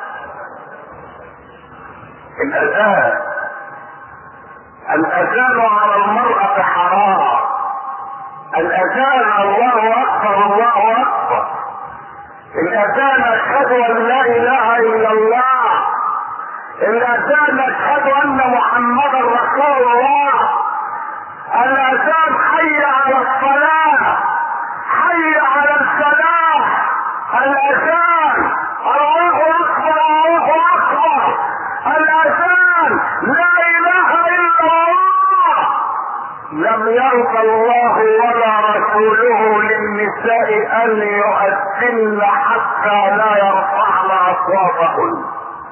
الاذان على المرأة حرام. الاذان الله اكبر الله اكبر، الاذان اشهد ان لا اله الا الله، الاذان اشهد ان محمدا رسول الله، الاذان حي على الصلاة، حي على الفلاح، الاذان الله اكبر الله اكبر، الاذان لا اله الا الله. لم يرضى الله ولا رسوله للنساء ان يؤذن حتى لا يرفعن اصواتهن.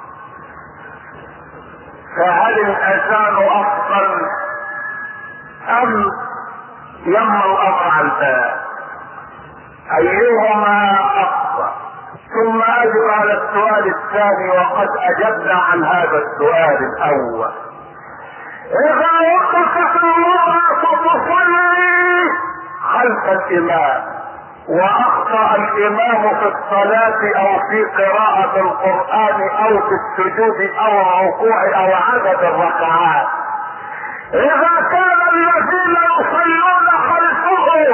فهل الاذان افضل ام يما الامر على الباب؟ ايهما افضل؟ ثم اجب على السؤال الثاني وقد اجبنا عن هذا السؤال الاول. اذا وقفت المرأة تصلي خلف الامام واخطأ الامام في الصلاة او في قراءة القرآن او في السجود او الركوع او عدد الركعات، اذا كان الذين يصلون خلفه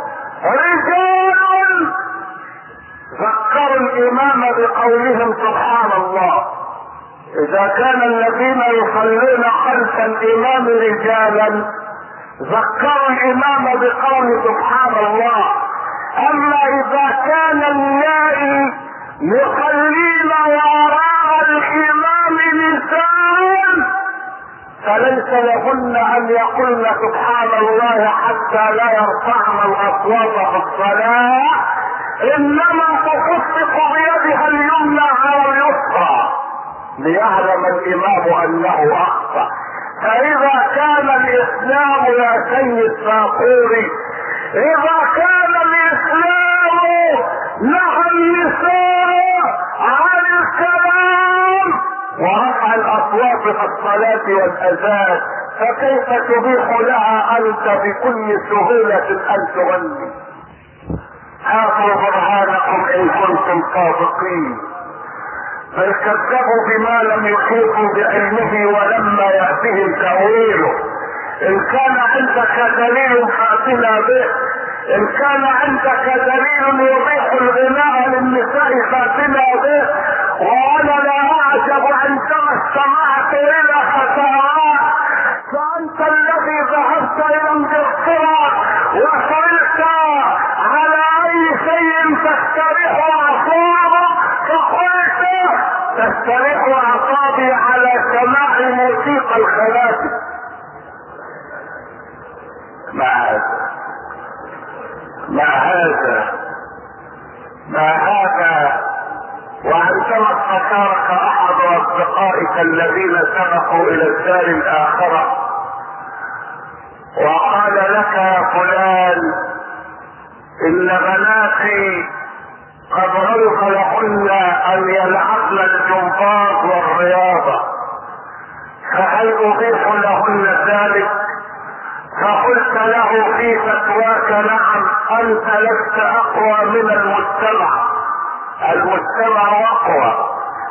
رجال ذكروا الامام بقولهم سبحان الله، اذا كان الذين يصلون خلف الامام رجالا ذكروا الامام بقول سبحان الله. اما اذا كان النائي يصلين وراء الامام نساء فليس لهن ان يقولن سبحان الله حتى لا يرفعن الاصوات في الصلاة، انما تصفق بيدها اليمنى على اليسرى ليعلم الامام انه اخطأ. فاذا كان الاسلام يا سيد فاقوري، اذا كان الاسلام نهى النساء عن الكلام ورفع الاصوات في الصلاة والاذان، فكيف تبيح لها انت بكل سهولة ان تغني؟ هاتوا برهانكم ان كنتم صادقين. بل كذبوا بما لم يحيطوا بعلمه ولما يأتهم تأويله. ان كان عندك دليل فاتنا به، ان كان عندك دليل يبيح الغناء للنساء فاتنا به. وانا لا اعجب عندما استمعت الى فتاوى فانت الذي ذهبت الى انجلترا وصلت على اي شيء تستريح اعصابك فقلت تستريح اعصابي على سماع موسيقى الخلافي. ما هذا وعندما استشارك احد اصدقائك الذين سبقوا الى الدار الاخرة وقال لك يا فلان ان بناتي قد رضخ لهن ان يلعبن الجمباز والرياضة، فهل ابيح لهن ذلك؟ فقلت له في فتواك نعم، انت لست اقوى من المجتمع، المجتمع اقوى.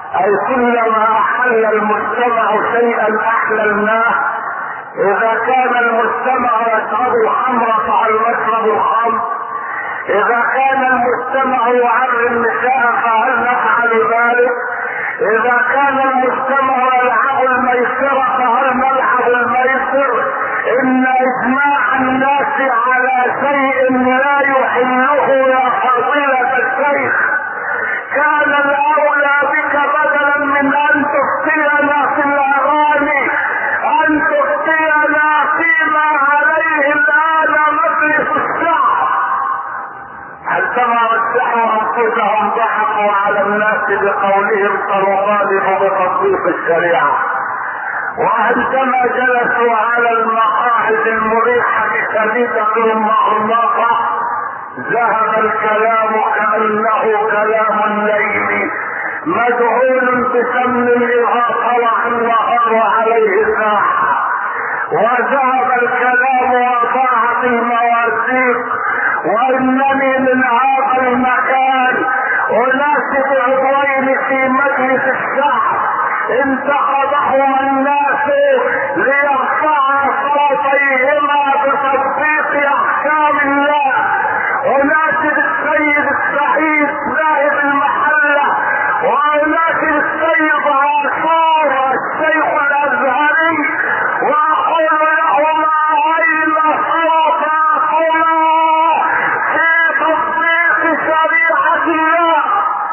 اي كلما احل المجتمع شيئا احللناه. اذا كان المجتمع يشرب الخمر فهل نشرب الخمر؟ اذا كان المجتمع يعري النساء فهل نفعل ذلك؟ اذا كان المجتمع يلعب الميسر فهل نلعب الميسر؟ ان اجماع الناس على شيء لا يحله يا فضيلة الشيخ كان الاولى بك بدلا من ان تفتينا في الاغاني ان تفتينا فيما عليه الان مجلس الشعب. عندما رجحوا انفسهم ضحكوا على الناس بقولهم سنطالب بتطبيق الشريعه، وعندما جلسوا على المقاعد المريحه شديده مغلقه ذهب الكلام كانه كلام الليل مدعول بسمن اذا طلع النهار عليه ساحه، وذهب الكلام وضاعت المواثيق. وانني من هذا المكان اناشد عضوين في مجلس الشعب انتخبهما الناس ليرفعا صوتيهما بتطبيق احكام الله. اناشد السيد السعيد نائب المحله، واناشد السيد عاشور الشيخ الازهري، واقول لهما اين صوتكما في تطبيق شريعه الله.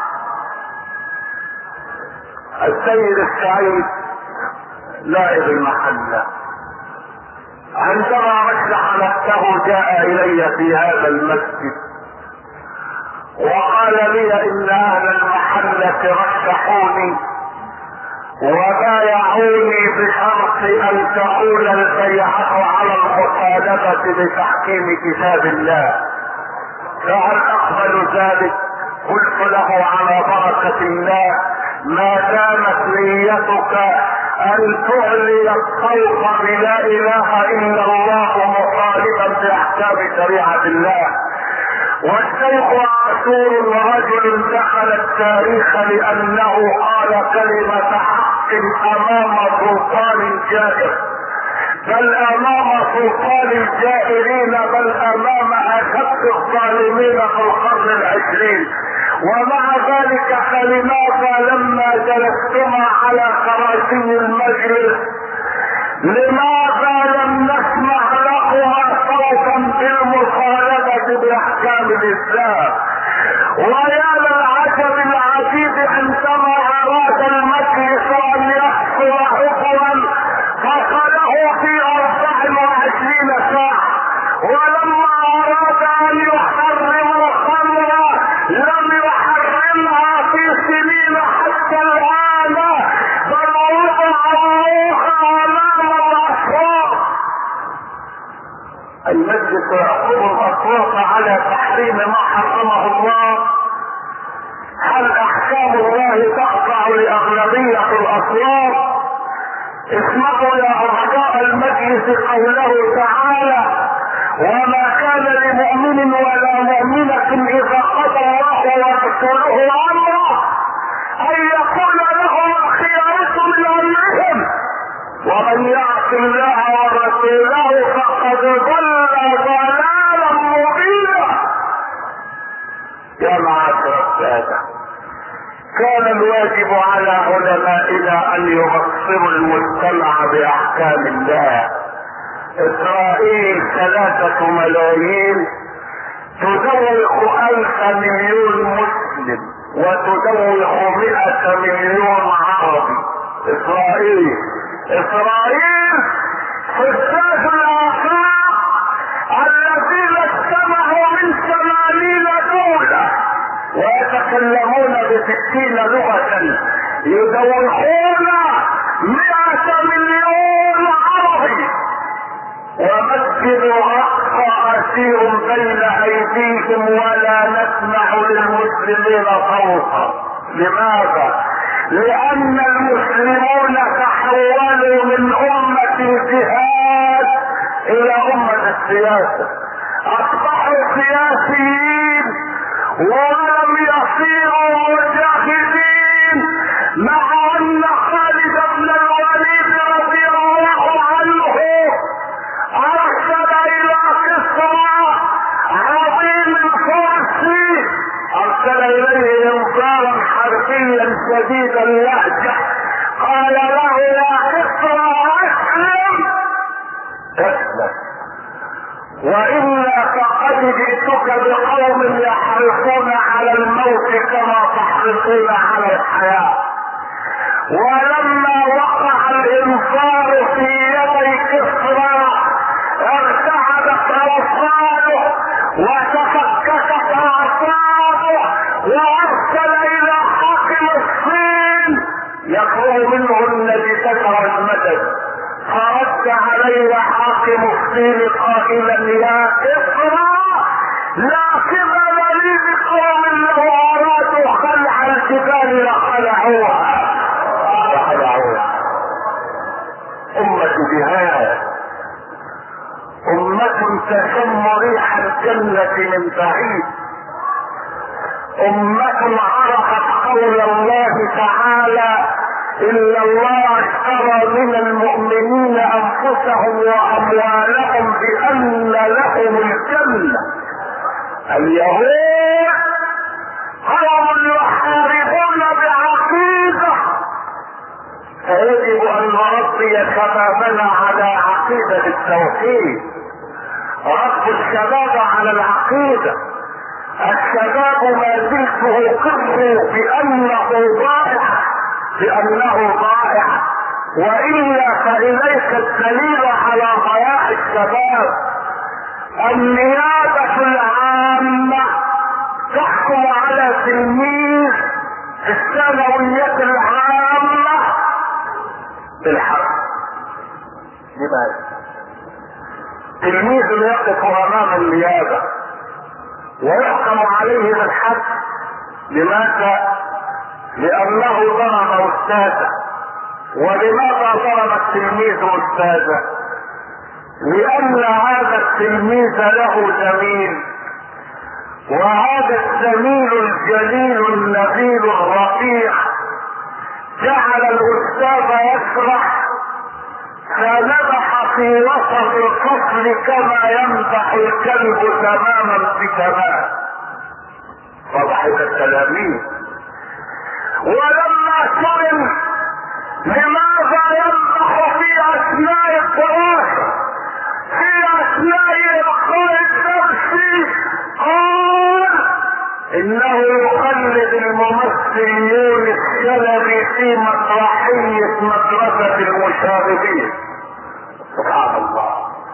السيد السعيد نائب المحله عندما رشح نفسه جاء الي في هذا المسجد وقال لي ان اهل المحله رشحوني وبايعوني بشرط ان تكون البيعه على المطالبه بتحكيم كتاب الله، فهل اقبل ذلك؟ قلت له على بركه الله ما دامت نيتك ان تعلي الصوت بلا اله الا الله مطالبا باحكام شريعه الله. والشيخ عاشور رجل دخل التاريخ لانه قال كلمه حق امام سلطان جائر، بل امام سلطان الجائرين، بل امام اشد الظالمين في القرن العشرين. ومع ذلك فلماذا لما جلستما على كراسي المجلس لماذا لم نسمع لكما صوتا بالمخالفه باحكام الاسلام؟ ويا للعجب العجيب عندما اراد المجلس ان يحصل حكما فصله في 24 ساعه، ولما اراد ان يحرم الخمر لم يحرمها في سنين حتى الان، بل وضعوها امام الاصوات. المجلس يأخذ الاصوات على تحريم ما حرمه الله. هل احكام الله تخضع لاغلبيه الاصوات؟ اسمعوا يا اعضاء المجلس قوله تعالى وما كان لمؤمن ولا مؤمنة اذا قضى الله ورسوله امرا ان يكون لهم الخيارة من امرهم ومن يعص الله ورسوله فقد ضل ضلالا مبينا. يا معاشر السادة، كان الواجب على علمائنا ان يبصروا المجتمع باحكام الله. اسرائيل 3 ملايين تدوخ 1000 مليون مسلم وتدوخ 100 مليون عربي. اسرائيل حجاج الافاق الذين اجتمعوا من 80 دولة ويتكلمون ب60 لغة يدوخون 100 مليون عربي، ومسجد الاقصى اسير بين ايديهم ولا نسمع للمسلمين صوتا. لماذا؟ لان المسلمون تحولوا من امة الجهاد الى امة السياسة، اصبحوا سياسيين ولم يصيروا مجاهدين. ما شديد اللهجة قال له يا كسرى اسلم وإلا فقد جئتك بقوم يحرصون على الموت كما تحرصون على الحياة. ولما وقع الانصار في يدي كسرى ارتعدت اوصاله وتفككت اعصابه وارسل الى حاكم الصين يطلب منه الذي كسر المدد، فرد عليه حاكم الصين قائلا يا كسرى لا قبل لي بقوم لو ارادوا خلع الجبال لخلعوها. أمة جهاد، أمة تشم ريح الجنة من بعيد، أمة عرفت قول الله تعالى إن الله اشترى من المؤمنين أنفسهم وأموالهم بأن لهم الجنة. اليهود قوم يحاربون بعقيدة، فيجب ان نربي شبابنا على عقيدة التوحيد، رب الشباب على العقيدة. الشباب ما زلته قصه بأنه ضائع وإلا فإليك الدليل على ضياع الشباب. النيابة العامة تحكم على تلميذ في الثانوية العامة بالحق. لماذا؟ تلميذ يقف امام النيابة ويحكم عليه بالحق. لماذا؟ لانه ضرب استاذه. ولماذا ضرب التلميذ استاذه؟ لان هذا التلميذ له زميل، وهذا الزميل الجليل النبيل الرفيع جعل الاستاذ يسرح فنبح في وسط الفصل كما ينبح الكلب تماما بتمام، فضحك التلاميذ. ولما سئل لماذا ينبح في اثناء الدراسة في اثناء القاء الدرس قال انه يقلد الممثل يونس الشلبي في مسرحية مدرسة المشاغبين. سبحان الله،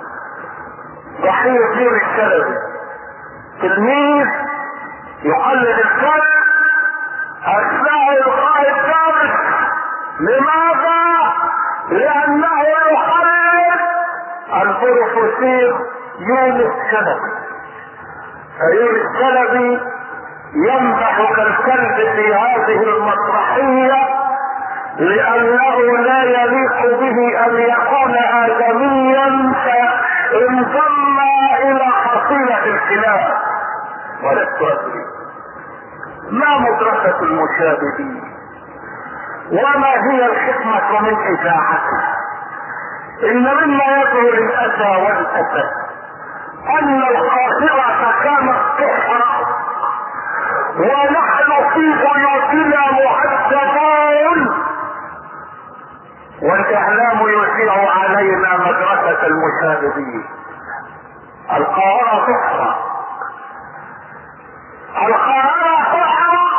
ضحية يونس الشلبي تلميذ يقلد الكلب اثناء القاء الدرس. لماذا؟ لانه يقلد البروفيسور يونس الشلبي. فيونس الشلبي ينبح كالكلب في هذه المسرحية لأنه لا يليق به أن يكون آدميا فانضم إلى حصيلة الكلاب. ولست أدري ما مدرسة المشاهدين وما هي الحكمة من إذاعتها. إن مما يدعو للأسى والأسى أن القاهرة كانت تحرق ونحن في بيوتنا مهذبون، والاعلام يشيع علينا مدرسة المشاهدين. القاهرة تحرق، القاهرة تحرق،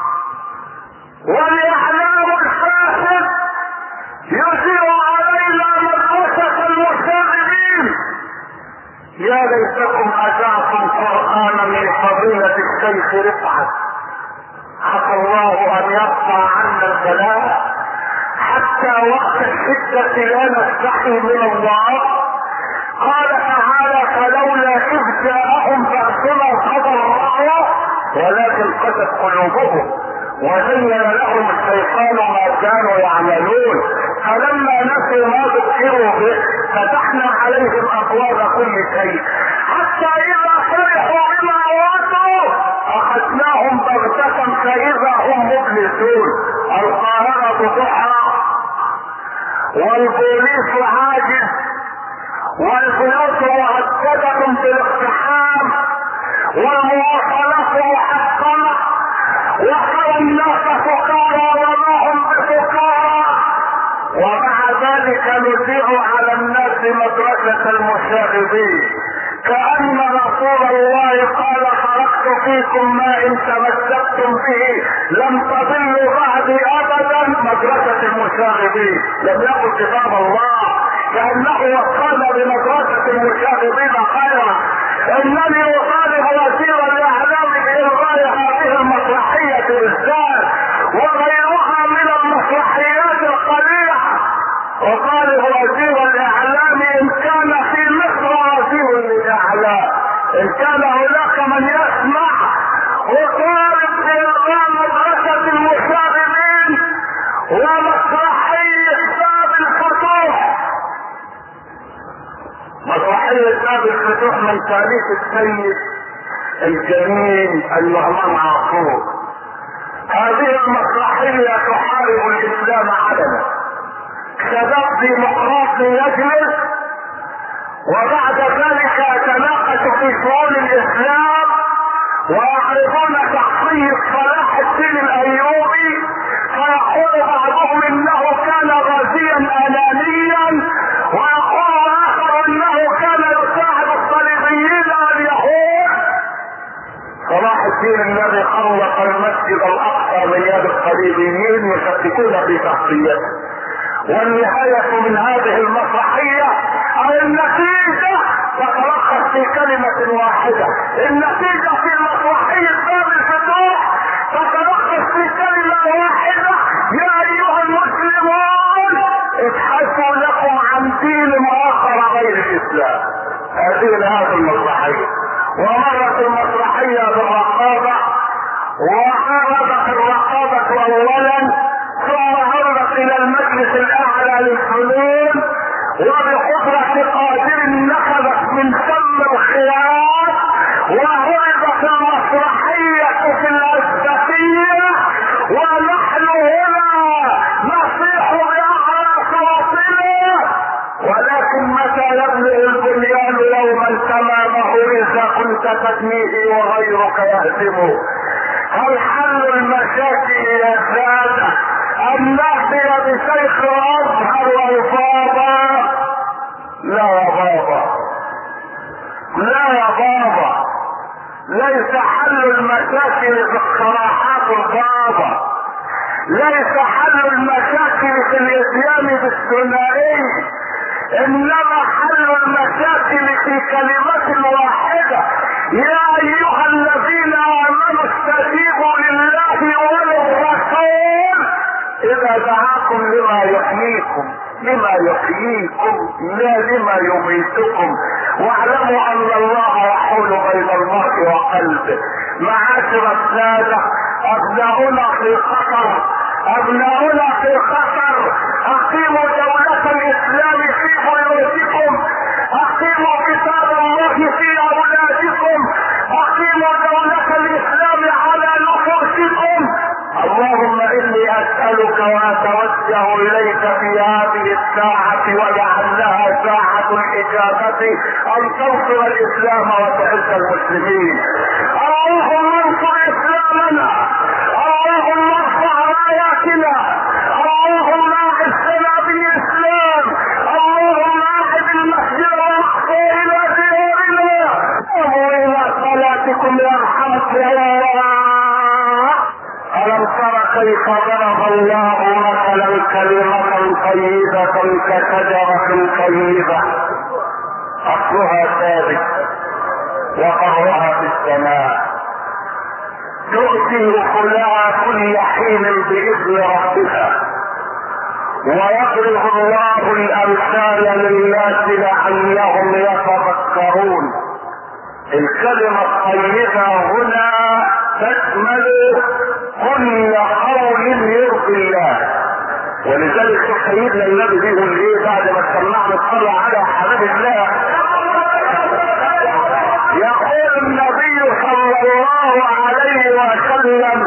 والاعلام الفاسد يشيع علينا مدرسة المشاهدين. يا ليتكم اجعتم قرآنا من فضيلة الشيخ رفعت، عسى الله ان يرفع عنا البلاء حتى وقت الشدة لا نستحي من الله. قال تعالى فلولا اذ جاءهم بأسنا تضرعوا ولكن قست قلوبهم وزين لهم الشيطان ما كانوا يعملون فلما نسوا ما ذكروا به فتحنا عليهم ابواب كل شيء حتى اذا فرحوا بما اوتوا اخذناهم بغتة فاذا هم مبلسون. القاهرة تحرق والبوليس عاجز والبيوت مهددة بالاقتحام والمواصلات محكمة وترى الناس سكارى وما هم بسكارى، ومع ذلك نذيع على الناس مدرسة المشاغبين، كأن رسول الله قال تركت فيكم ما ان تمسكتم به لم تضلوا بعدي ابدا. مدرسة المشاغبين لم يقل كتاب الله، كأنه وصل بمدرسة المشاغبين خيرا. انني اطالب وزير الاعلام بإلغاء هذه المسرحية بالذات وغيرها من المسرحيات القبيحة. وطالب وزير الاعلام ان كان في مصر وزير الاعلام، ان كان هناك من يسمع، وطالب بإلغاء مدرسة المشاغبين ومسرحية باب الفتوح. مسرحية باب الفتوح من تاريخ السيد الجميل النعمان عاشور. هذه المسرحية تحارب الاسلام علنا. شباب ديمقراطي يجلس وبعد ذلك يتناقش في شؤون الاسلام ويعرضون شخصية صلاح الدين الايوبي، فيقول بعضهم انه كان غازيا انانيا، ويقول اخر انه كان يساعد الصليبيين اليهود. صلاح الدين الذي خلق المسجد الاقصى من يد الصليبيين يشككون في شخصيته. والنهاية من هذه المسرحية او النتيجة تتلخص في كلمة واحدة. النتيجة في مسرحية باب الفتوح تتلخص في كلمة واحدة: يا ايها المسلمون ابحثوا لكم عن دين اخر غير الاسلام. هذه المسرحية. ومرت المسرحية بالرقابة، وعرضت الرقابة اولا ثم عرضت الى المجلس الاعلى للفنون، وبقدرة قادر نخذت من فم الخيار وعرضت المسرحية في الأسبقية. ونحن هنا نصيح بأعلى صوتنا، ولكن متى يبلغ البنيان يوما تمامه اذا كنت تبنيه وغيرك يهدمه. هل حل المشاكل يا سادة ان نهدي بشيخ الازهر والبابا؟ لا يا بابا، لا يا بابا، ليس حل المشاكل في اقتراحات البابا، ليس حل المشاكل في الاتيان بالثنائي، انما حل المشاكل في كلمة واحدة: يا ايها الذين امنوا استجيبوا لله وللرسول اذا دعاكم لما يحييكم، لا لما يميتكم، واعلموا ان الله يحول بين المرء وقلبه. معاشر السادة، ابناؤنا في خطر، اقيموا دولة الاسلام في بيوتكم، اقيموا كتاب الله في اولادكم، اقيموا دولة الاسلام على نفوسكم. اللهم اني اسألك واتوجه اليك في هذه الساعة وجعلناها ساعة الاجابة ان تنصر الاسلام وتعز المسلمين. اللهم انصر اسلامنا، اللهم ارفع راياتنا، اللهم اعزنا بالاسلام، اللهم اعد المسجد الاقصى الى ديارنا. قوموا الى صلاتكم يرحمكم الله. ألم تر كيف ضرب الله مثلا كلمة طيبة كشجرة طيبة أصلها ثابت وفرعها في السماء تؤتي أكلها كل حين بإذن ربها ويضرب الله الأمثال للناس لعلهم يتفكرون. الكلمة الطيبة هنا تشمل كل قول يرضي الله، ولذلك سيدنا النبي بيقول ايه بعد ما سمعنا الصلاة على حبيب الله؟ يقول النبي صلى الله عليه وسلم: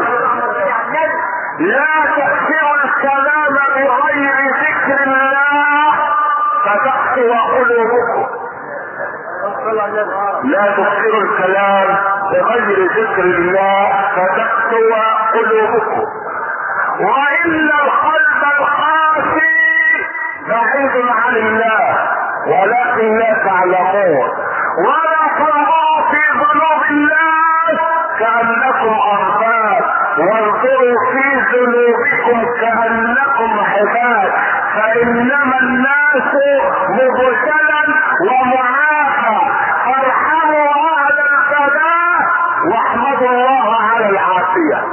لا تكثروا الكلام بغير ذكر الله فتقسو قلوبكم. لا تكثروا الكلام بغير ذكر الله فتقسو قلوبكم، وإن القلب القاسي بعيد عن الله ولكن لا تعلمون، ونقرأ في قلوب الناس كأنكم أرباب، وانظروا في ذنوبكم كأنكم عباد، فإنما الناس مبتلى ومعافى، فارحموا أهل البلاء واحمدوا الله على العافية.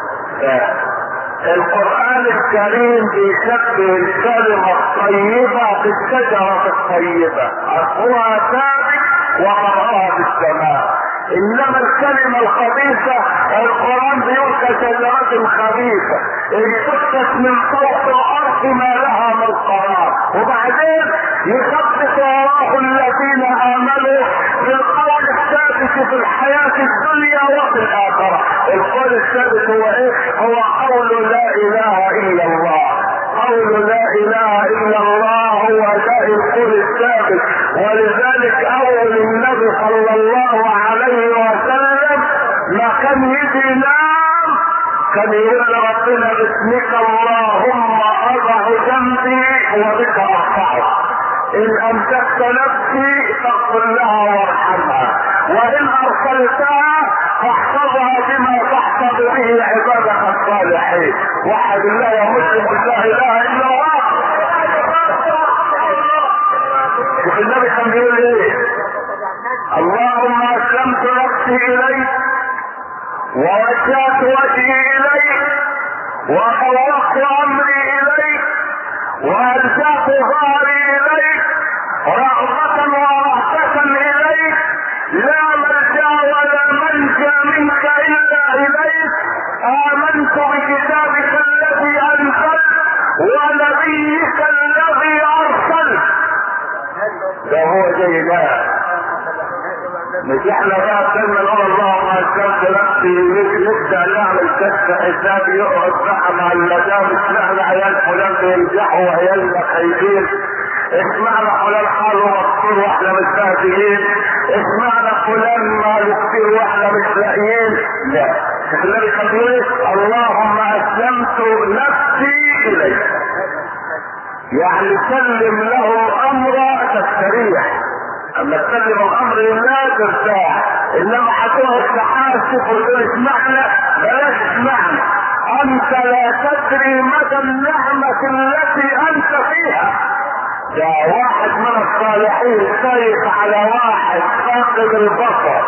القرآن الكريم بيشبه الكلمة الطيبة بالشجرة الطيبة، أصلها ثابت وفرعها في السماء، انما الكلمة الخبيثة القرآن بيقول كشجرة خبيثة اجتثت من فوق الارض ما لها من قرار، وبعدين يثبت الله الذين امنوا بالقول الثابت في الحياة الدنيا وفي الاخرة. القول الثابت هو ايه؟ هو قول لا اله الا الله. قول لا اله الا الله هو ده القول الثابت، ولذلك اول النبي صلى الله عليه وسلم ما كان يجي ينام كان يقول لربنا باسمك اللهم اضع جنبي وبك ارفعه، ان امسكت نفسي فاغفر لها وارحمها، وان ارسلتها فاحفظها بما تحفظ به عبادك الصالحين. وحد الله يا مسلم لا اله الا الله. شوف النبي كان بيقول ايه؟ اللهم اسلمت نفسي اليك ووجهت وجهي اليك وفوضت امري اليك والجأت ظهري اليك رغبة ورهبة اليك، لا ملجأ ولا منجا منك الا اليك. امنت بكتابك الذي انزلت ونبيك الذي ارسلت. ده هو زي ده. مش احنا بقى كلمة نقول اللهم اسلمت نفسي نبدا نعمل كشف حساب يقعد بقى مع المدام، اسمعنا عيال فلان بينجحوا وعيالنا خايفين، اسمعنا فلان حاله مكسور واحنا مستهزئين، اسمعنا فلان ماله كتير واحنا مش لاقيين. لا، النبي كان بيقول اللهم اسلمت نفسي اليك، يعني سلم له امر تستريح. اما تسلم الامر لله ترتاح، انما هتقعد تحاسب وتقول اسمعنا بلاش اسمعنا، انت لا تدري مدى النعمة التي انت فيها. ده واحد من الصالحين سايق على واحد فاقد البصر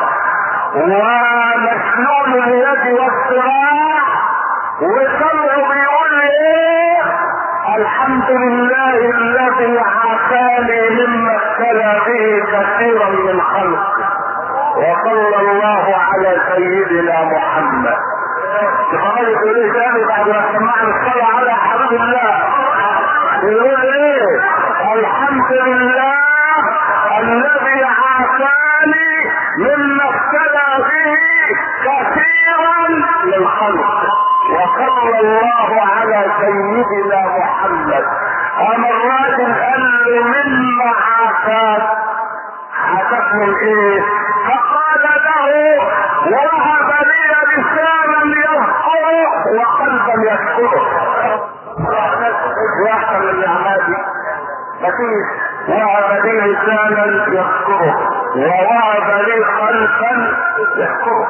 ومسلول اليد والذراع وسمعه بيقول ايه؟ الحمد لله الذي عافاني مما ابتلى به كثيرا من خلقه، وصلى الله على سيدنا محمد. تخيل يقول ايه تاني بعد ما سمعنا الصلاة على حبيب الله؟ يقول ايه؟ الحمد لله الذي عافاني مما ابتلى به كثيرا من خلقه، وصلى الله على سيدنا محمد. اما الراجل قال له مما عافاك؟ عافاك من ايه؟ فقال له وهب لي لسانا يذكره وقلبا يذكره. واحسن من النعمات مفيش. وهب لي لسانا يذكره ووهب لي قلبا يذكره.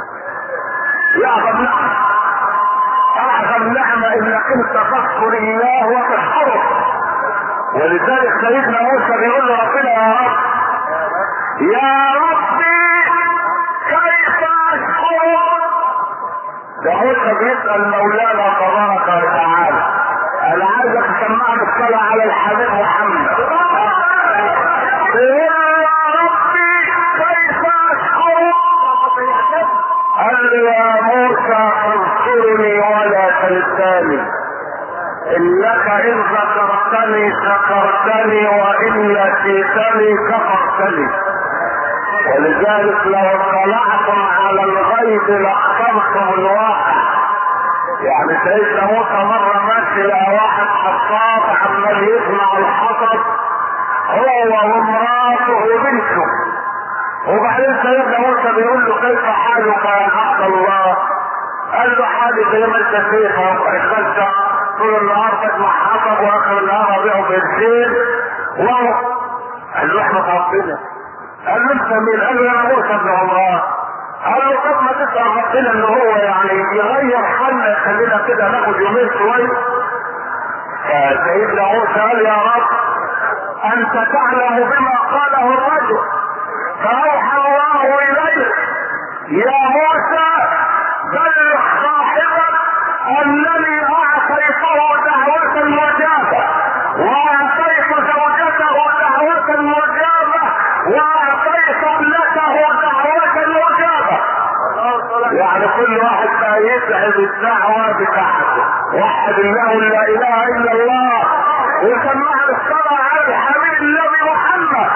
يعظم نعمة، اعظم نعمة انك انت تذكر الله وتشكره. ولذلك سيدنا موسى بيقول لربنا يا ربي كيف اشكرك؟ ده موسى بيسأل مولانا تبارك وتعالى. انا عايزك تسمعني الصلاة على الحبيب محمد. يقول يا ربي كيف اشكرك؟ قال يا موسى اذكرني ولا تنساني، انك ان ذكرتني شكرتني وان نسيتني كفرتني. ولذلك لو اطلعتم على الغيب لاخترتم الواقع. يعني سيدنا موسى مرة ماشي لقى واحد حصاد عمال يسمع الحصد هو وامراته وبنته، سيدنا موسى بيقول له كيف حالك يا عبد الله؟ قال له حالي زي ما انت فيها واشتغلت طول النهار تجمع حطب واخر النهار ابيعه بنزين قال له احمد ربنا. قال له انت مين؟ قال له انا موسى بن عمران. قال له طب ما تسأل ربنا ان هو يعني يغير حالنا يخلينا كده ناخد يومين شويه. فسيدنا موسى قال يا رب انت تعلم بما قاله الرجل. فاوحى الله اليه يا موسى بلغ صاحبك انني اعطيته دعوة المجابة واعطيت زوجته دعوة المجابة واعطيت ابنته دعوة المجابة. يعني كل واحد بقى يسعد الدعوة بتاعته. وحد الله لا اله الا الله وسمع الصلاة على الحبيب النبي محمد.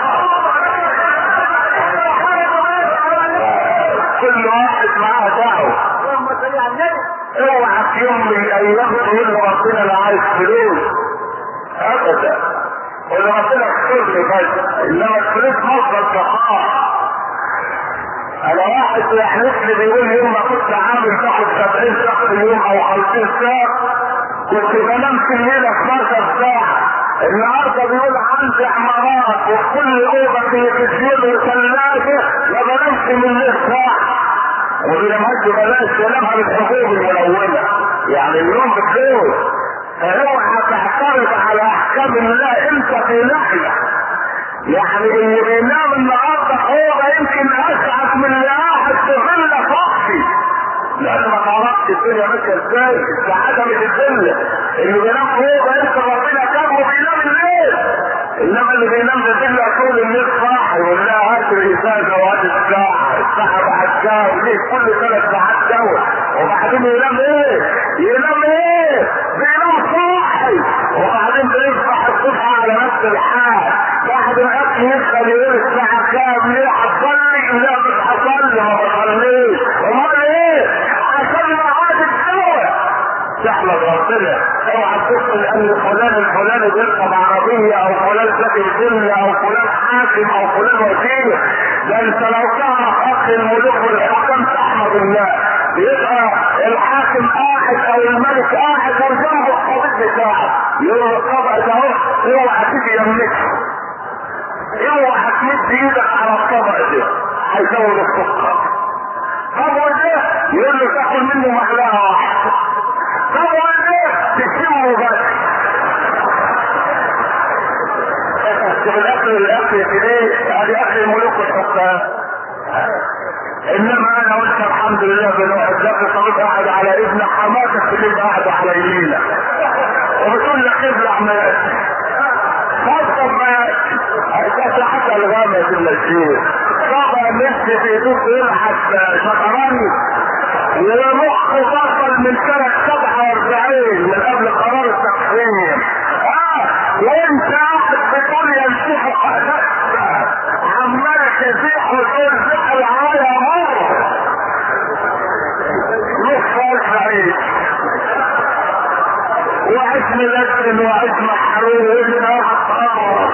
كل واحد معاه دعوة. اوعى في يوم من الايام تقول ربنا لا عايز فلوس ابدا. قول ربنا اغفرني بس، انما الفلوس مصدر شقاء. انا واحد يحلف لي بيقول يوم ما كنت عامل تاخد 70 ساعة في اليوم او 50 ساعة كنت بنام في الليلة 12 ساعة. النهارده بيقول عندي عمارات وكل اوضه في تسجيل وثلاجه ما بنامش من الليل ساعه. وبينامش بلاش ينامها بالحبوب الملونه. يعني اليوم بفلوس. فاوعى تعترض على احكام الله انت في ناحيه. يعني اللي بينام النهارده اوضه يمكن اسعد من اللي قاعد في فيلا فخفي. لان ما تعرفش الدنيا ماشيه ازاي. السعاده مش الدنيا. اللي بينام في اوضه انت ربنا كرمه بينام الليل. انما اللي بينام في فيلا طول الليل صاحي يقول لها هات الازازه وهات الساعه بعد ساعه وليه كل 3 ساعات دواء. وبعدين ينام ايه؟ ينام ايه؟ بينام صاحي. وبعدين بيصبح الصبح على نفس الحال. بعد ما الاكل يدخل يقول الساعه كام؟ ليه هتصلي؟ لا مش هصلي ما بصليش. امال ايه؟ عشان معاد الدواء. تحمد ربنا. اوعى تقول ان فلان الفلاني بيركب عربيه او فلان ساكن فيلا او فلان حاكم او فلان وزير. ده انت لو تعرف اخ الملوك والحكام تحمد الله. يبقى الحاكم قاعد او الملك قاعد وجنبه الطبيب بتاعه يقول الطبق ده اهو اوعى تيجي يمك. اوعى تمد ايدك على الطبق ده هيزود السكر. طب وده يقول له تاكل منه معلقه واحده. طب وده تشمه بس. الاكل كده ادي اكل الملوك والحكام. انما انا قلت الحمد لله بنوع الزق صليت قاعد على ابن حماتك اللي قاعد على يمينك وبتقول لك ابلع ما فضل ما اساس حتى الغامة في المسجد. طبعا نفسي في دوك يلعب شطرنج ومخ بطل من سنة 47 من قبل قرار التقسيم. وانت قاعد بتقول يمسيح عمال تزيح وتقول زح العالم مرة نص سعيد وعيش ملزم وعيش محروم وابن احقار.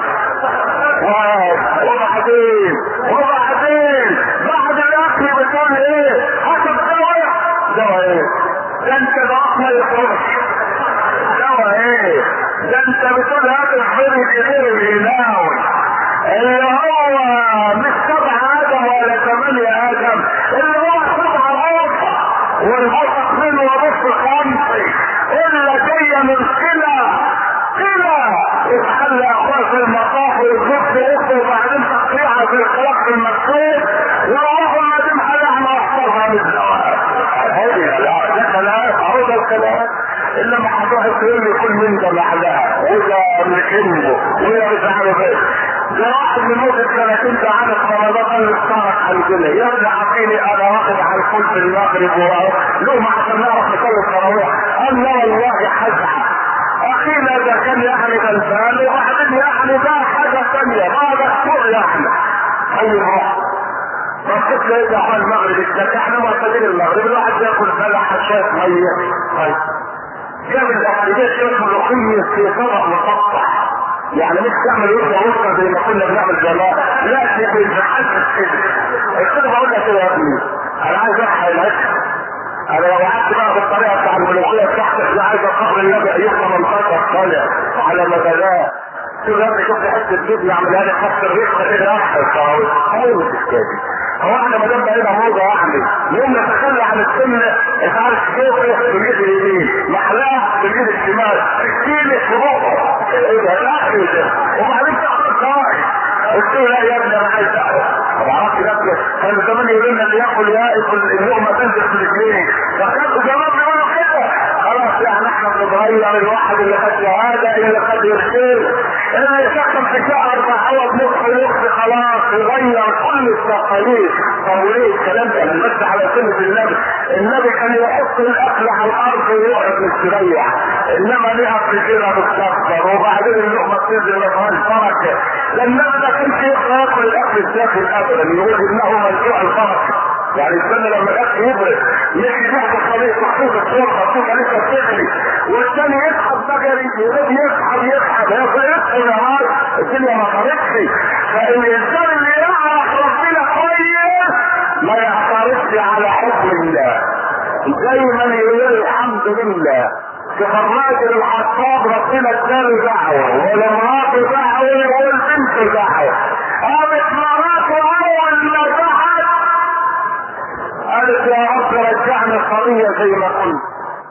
وبعدين بعد الاكل بتقول ايه؟ حسب دواء ايه؟ ده انت ضغط ما يخرج. دواء ايه؟ ده انت بتقول هذا الخير غير الهلاوي اللي هو مش 7 ادم ولا 8 ادم اللي هو 7 غرفة والغرفة 2 ونص 5 الا جاية من كلا يتحل اخوة في المطاف ويجب اخوة وبعدين تقطيعها في الخلاق المكتوب اللهم دمها لعنة واحفظها من الزواج. ده كلام عرض الكلام الا ما هتروح تقول لي كل من ده بعدها وده مكنبه وده مش عارف ايه. ده واحد من مدة 30 ساعة في رمضان قال لي اشترك حلقنا يرجع عقيلي انا واخد على الكل في المغرب له عشان نعرف نصلي التراويح. قال لا والله هزعل. اخينا ده كان يعني غلبان وبعدين يعني ده حاجة ثانية هذا السوء يعني. طيب فكيف لا يجي على المغرب ده احنا معتادين المغرب الواحد ياكل فلح شاف مية. طيب جاب الاكل ده شاف ملوخية في طبق مسطح يعني مش تعمل وسطة زي ما كنا بنعمل زمان، لا تحسس كده. كده بقول لك يا ابني انا عايز احيي العشق. انا لو قعدت بقى بالطريقه بتاع الملوخيه بتاعتك دي، عايز اقرر النبي ايوب 18 طالع على مدلاه كده. انت شفت حته جبنه يعملها لي خط الريحه كده احسن خالص كده. هو احنا ما دام بقينا موضه يعني يوم نتخلى عن السنه، انت عارف كيف بالايد اليمين، محلاها بالايد الشمال، الكيل في بقه ايه ده الاكل ده، وبعدين تاخد قواعد. قلت له لا يا ابني انا عايز اعرف. ما اعرفش نفسه، كان زمان يقول لنا اللي ياكل ياكل اللقمه تنزل في الاثنين، فكانوا زمان بيقولوا كده. خلاص يعني احنا بنتغير، الواحد اللي خد شهاده اللي خد يرسل اللي يسخن في شهر فعوض مخ خلاص يغير كل التقاليد. طب وليه الكلام ده؟ من بس على سنه النبي كان يحط الاكل على الارض ويقعد مستريح، انما ليه اكل كده متكسر وبعدين اللقمه تنزل ما فيهاش بركه. لان ما كانش يقدر ياكل الاكل الداخل ابدا، يقول انه منزوع البركه. يعني السنه لما الاكل يبرد مش ياخد طريق مخصوص الصوره مخصوصه لسه بتغلي، والثاني يسحب بجري يسحب يسحب يا نار، الدنيا ما طارتش. فالانسان اللي يعرف ربنا كويس ما يعترضش على حكم الله، دايما يقول الحمد لله. في الراجل الحطاب ربنا اداله دعوه، ولمراته دعوه والبنت دعوه. قامت مراته اول ما دعت قالت يا رب رجعني القضيه زي ما كنت،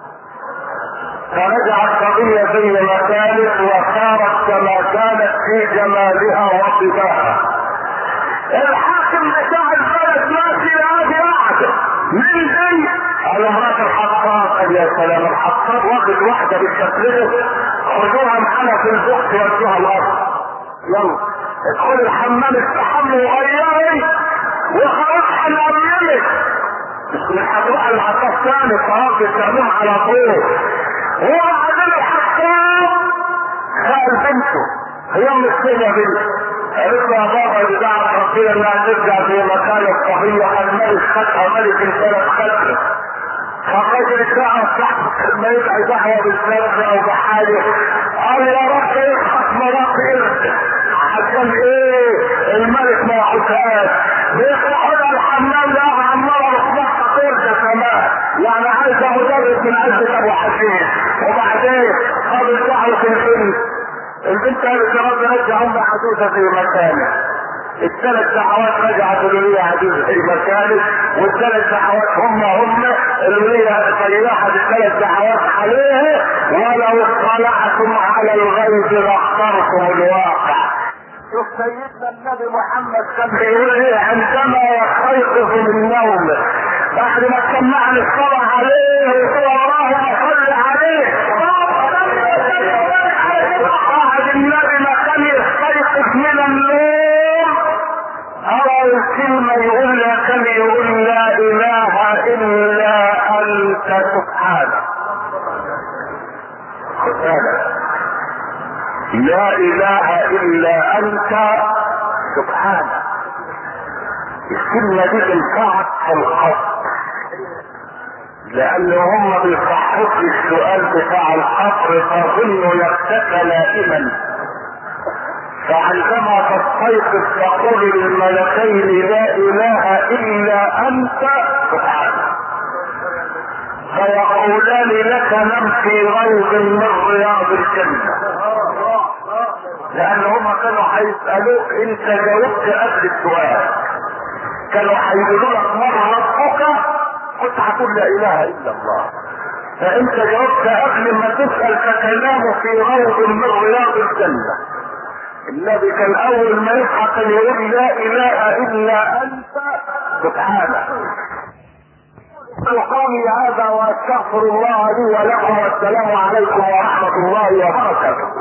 فرجع القضيه زي ما كانت وصارت كما كانت في جمالها وصفاها. الحاكم بتاع البلد ماشي هذه واحده من دي على مرات الحطاب. قال يا سلام، الحطاب واخد واحده بالشكل ده، خدوها معانا في البخت ودوها الارض، يلا ادخل الحمام استحمى وغيري وخلاص هنأمنك. مش هتروح الحطاب ثاني، خلاص بتعملها على طول. وبعدين الحطاب سأل بنته، هي مسكينه يا بنت، قالت له يا بابا اللي دعت ربنا انها ترجع في مكان الصحيح، الملك خدها ملك البلد خدها. فالراجل تعرف تحت ما يدعي دعوه بالسلف او بحاله، قال يا رب يضحك مراقب عشان ايه الملك ما ياخدهاش. بيخرجوا الحمام ده عمال اصبحت طول كمان، يعني عايزه مدرس من عزه ابو حسين. وبعدين خدوا دعوه البنت قالت يا رب رجع امي عجوزه في مكانه. الثلاث دعوات رجعت الولية عجوزة في مكانه، والثلاث دعوات هم الولية فريحت الثلاث دعوات عليه. ولو اطلعتم على الغيب لاخترتم الواقع. شوف سيدنا النبي محمد كان بيقول ايه عندما يستيقظ من نومه بعد ما سمعنا الصلاة عليه ويقول اللهم صل عليه. بعد النبي ما كان يستيقظ من النوم أرى الكلمة يقول كان يقول لا إله إلا أنت سبحانك. لا إله إلا أنت سبحانك. الكلمة دي تنفعك في الخط، لأن هم بيصحوك السؤال بتاع القبر تظن نفسك نائما، فعندما تستيقظ تقول للملكين لا إله إلا أنت سبحانك، فيقولان لك نم في روض من رياض الجنة. لأن هم كانوا هيسألوك انت جاوبت قبل السؤال، كانوا هيقولوا لك من ربك كنت هتقول لا اله الا الله، فانت جاوبت قبل ما تسأل فكلامه في روض من رياض الجنة. النبي كان اول ما يصحى كان يقول لا اله الا انت سبحانك. قولي هذا واستغفر الله لي ولكم والسلام عليكم ورحمة الله وبركاته.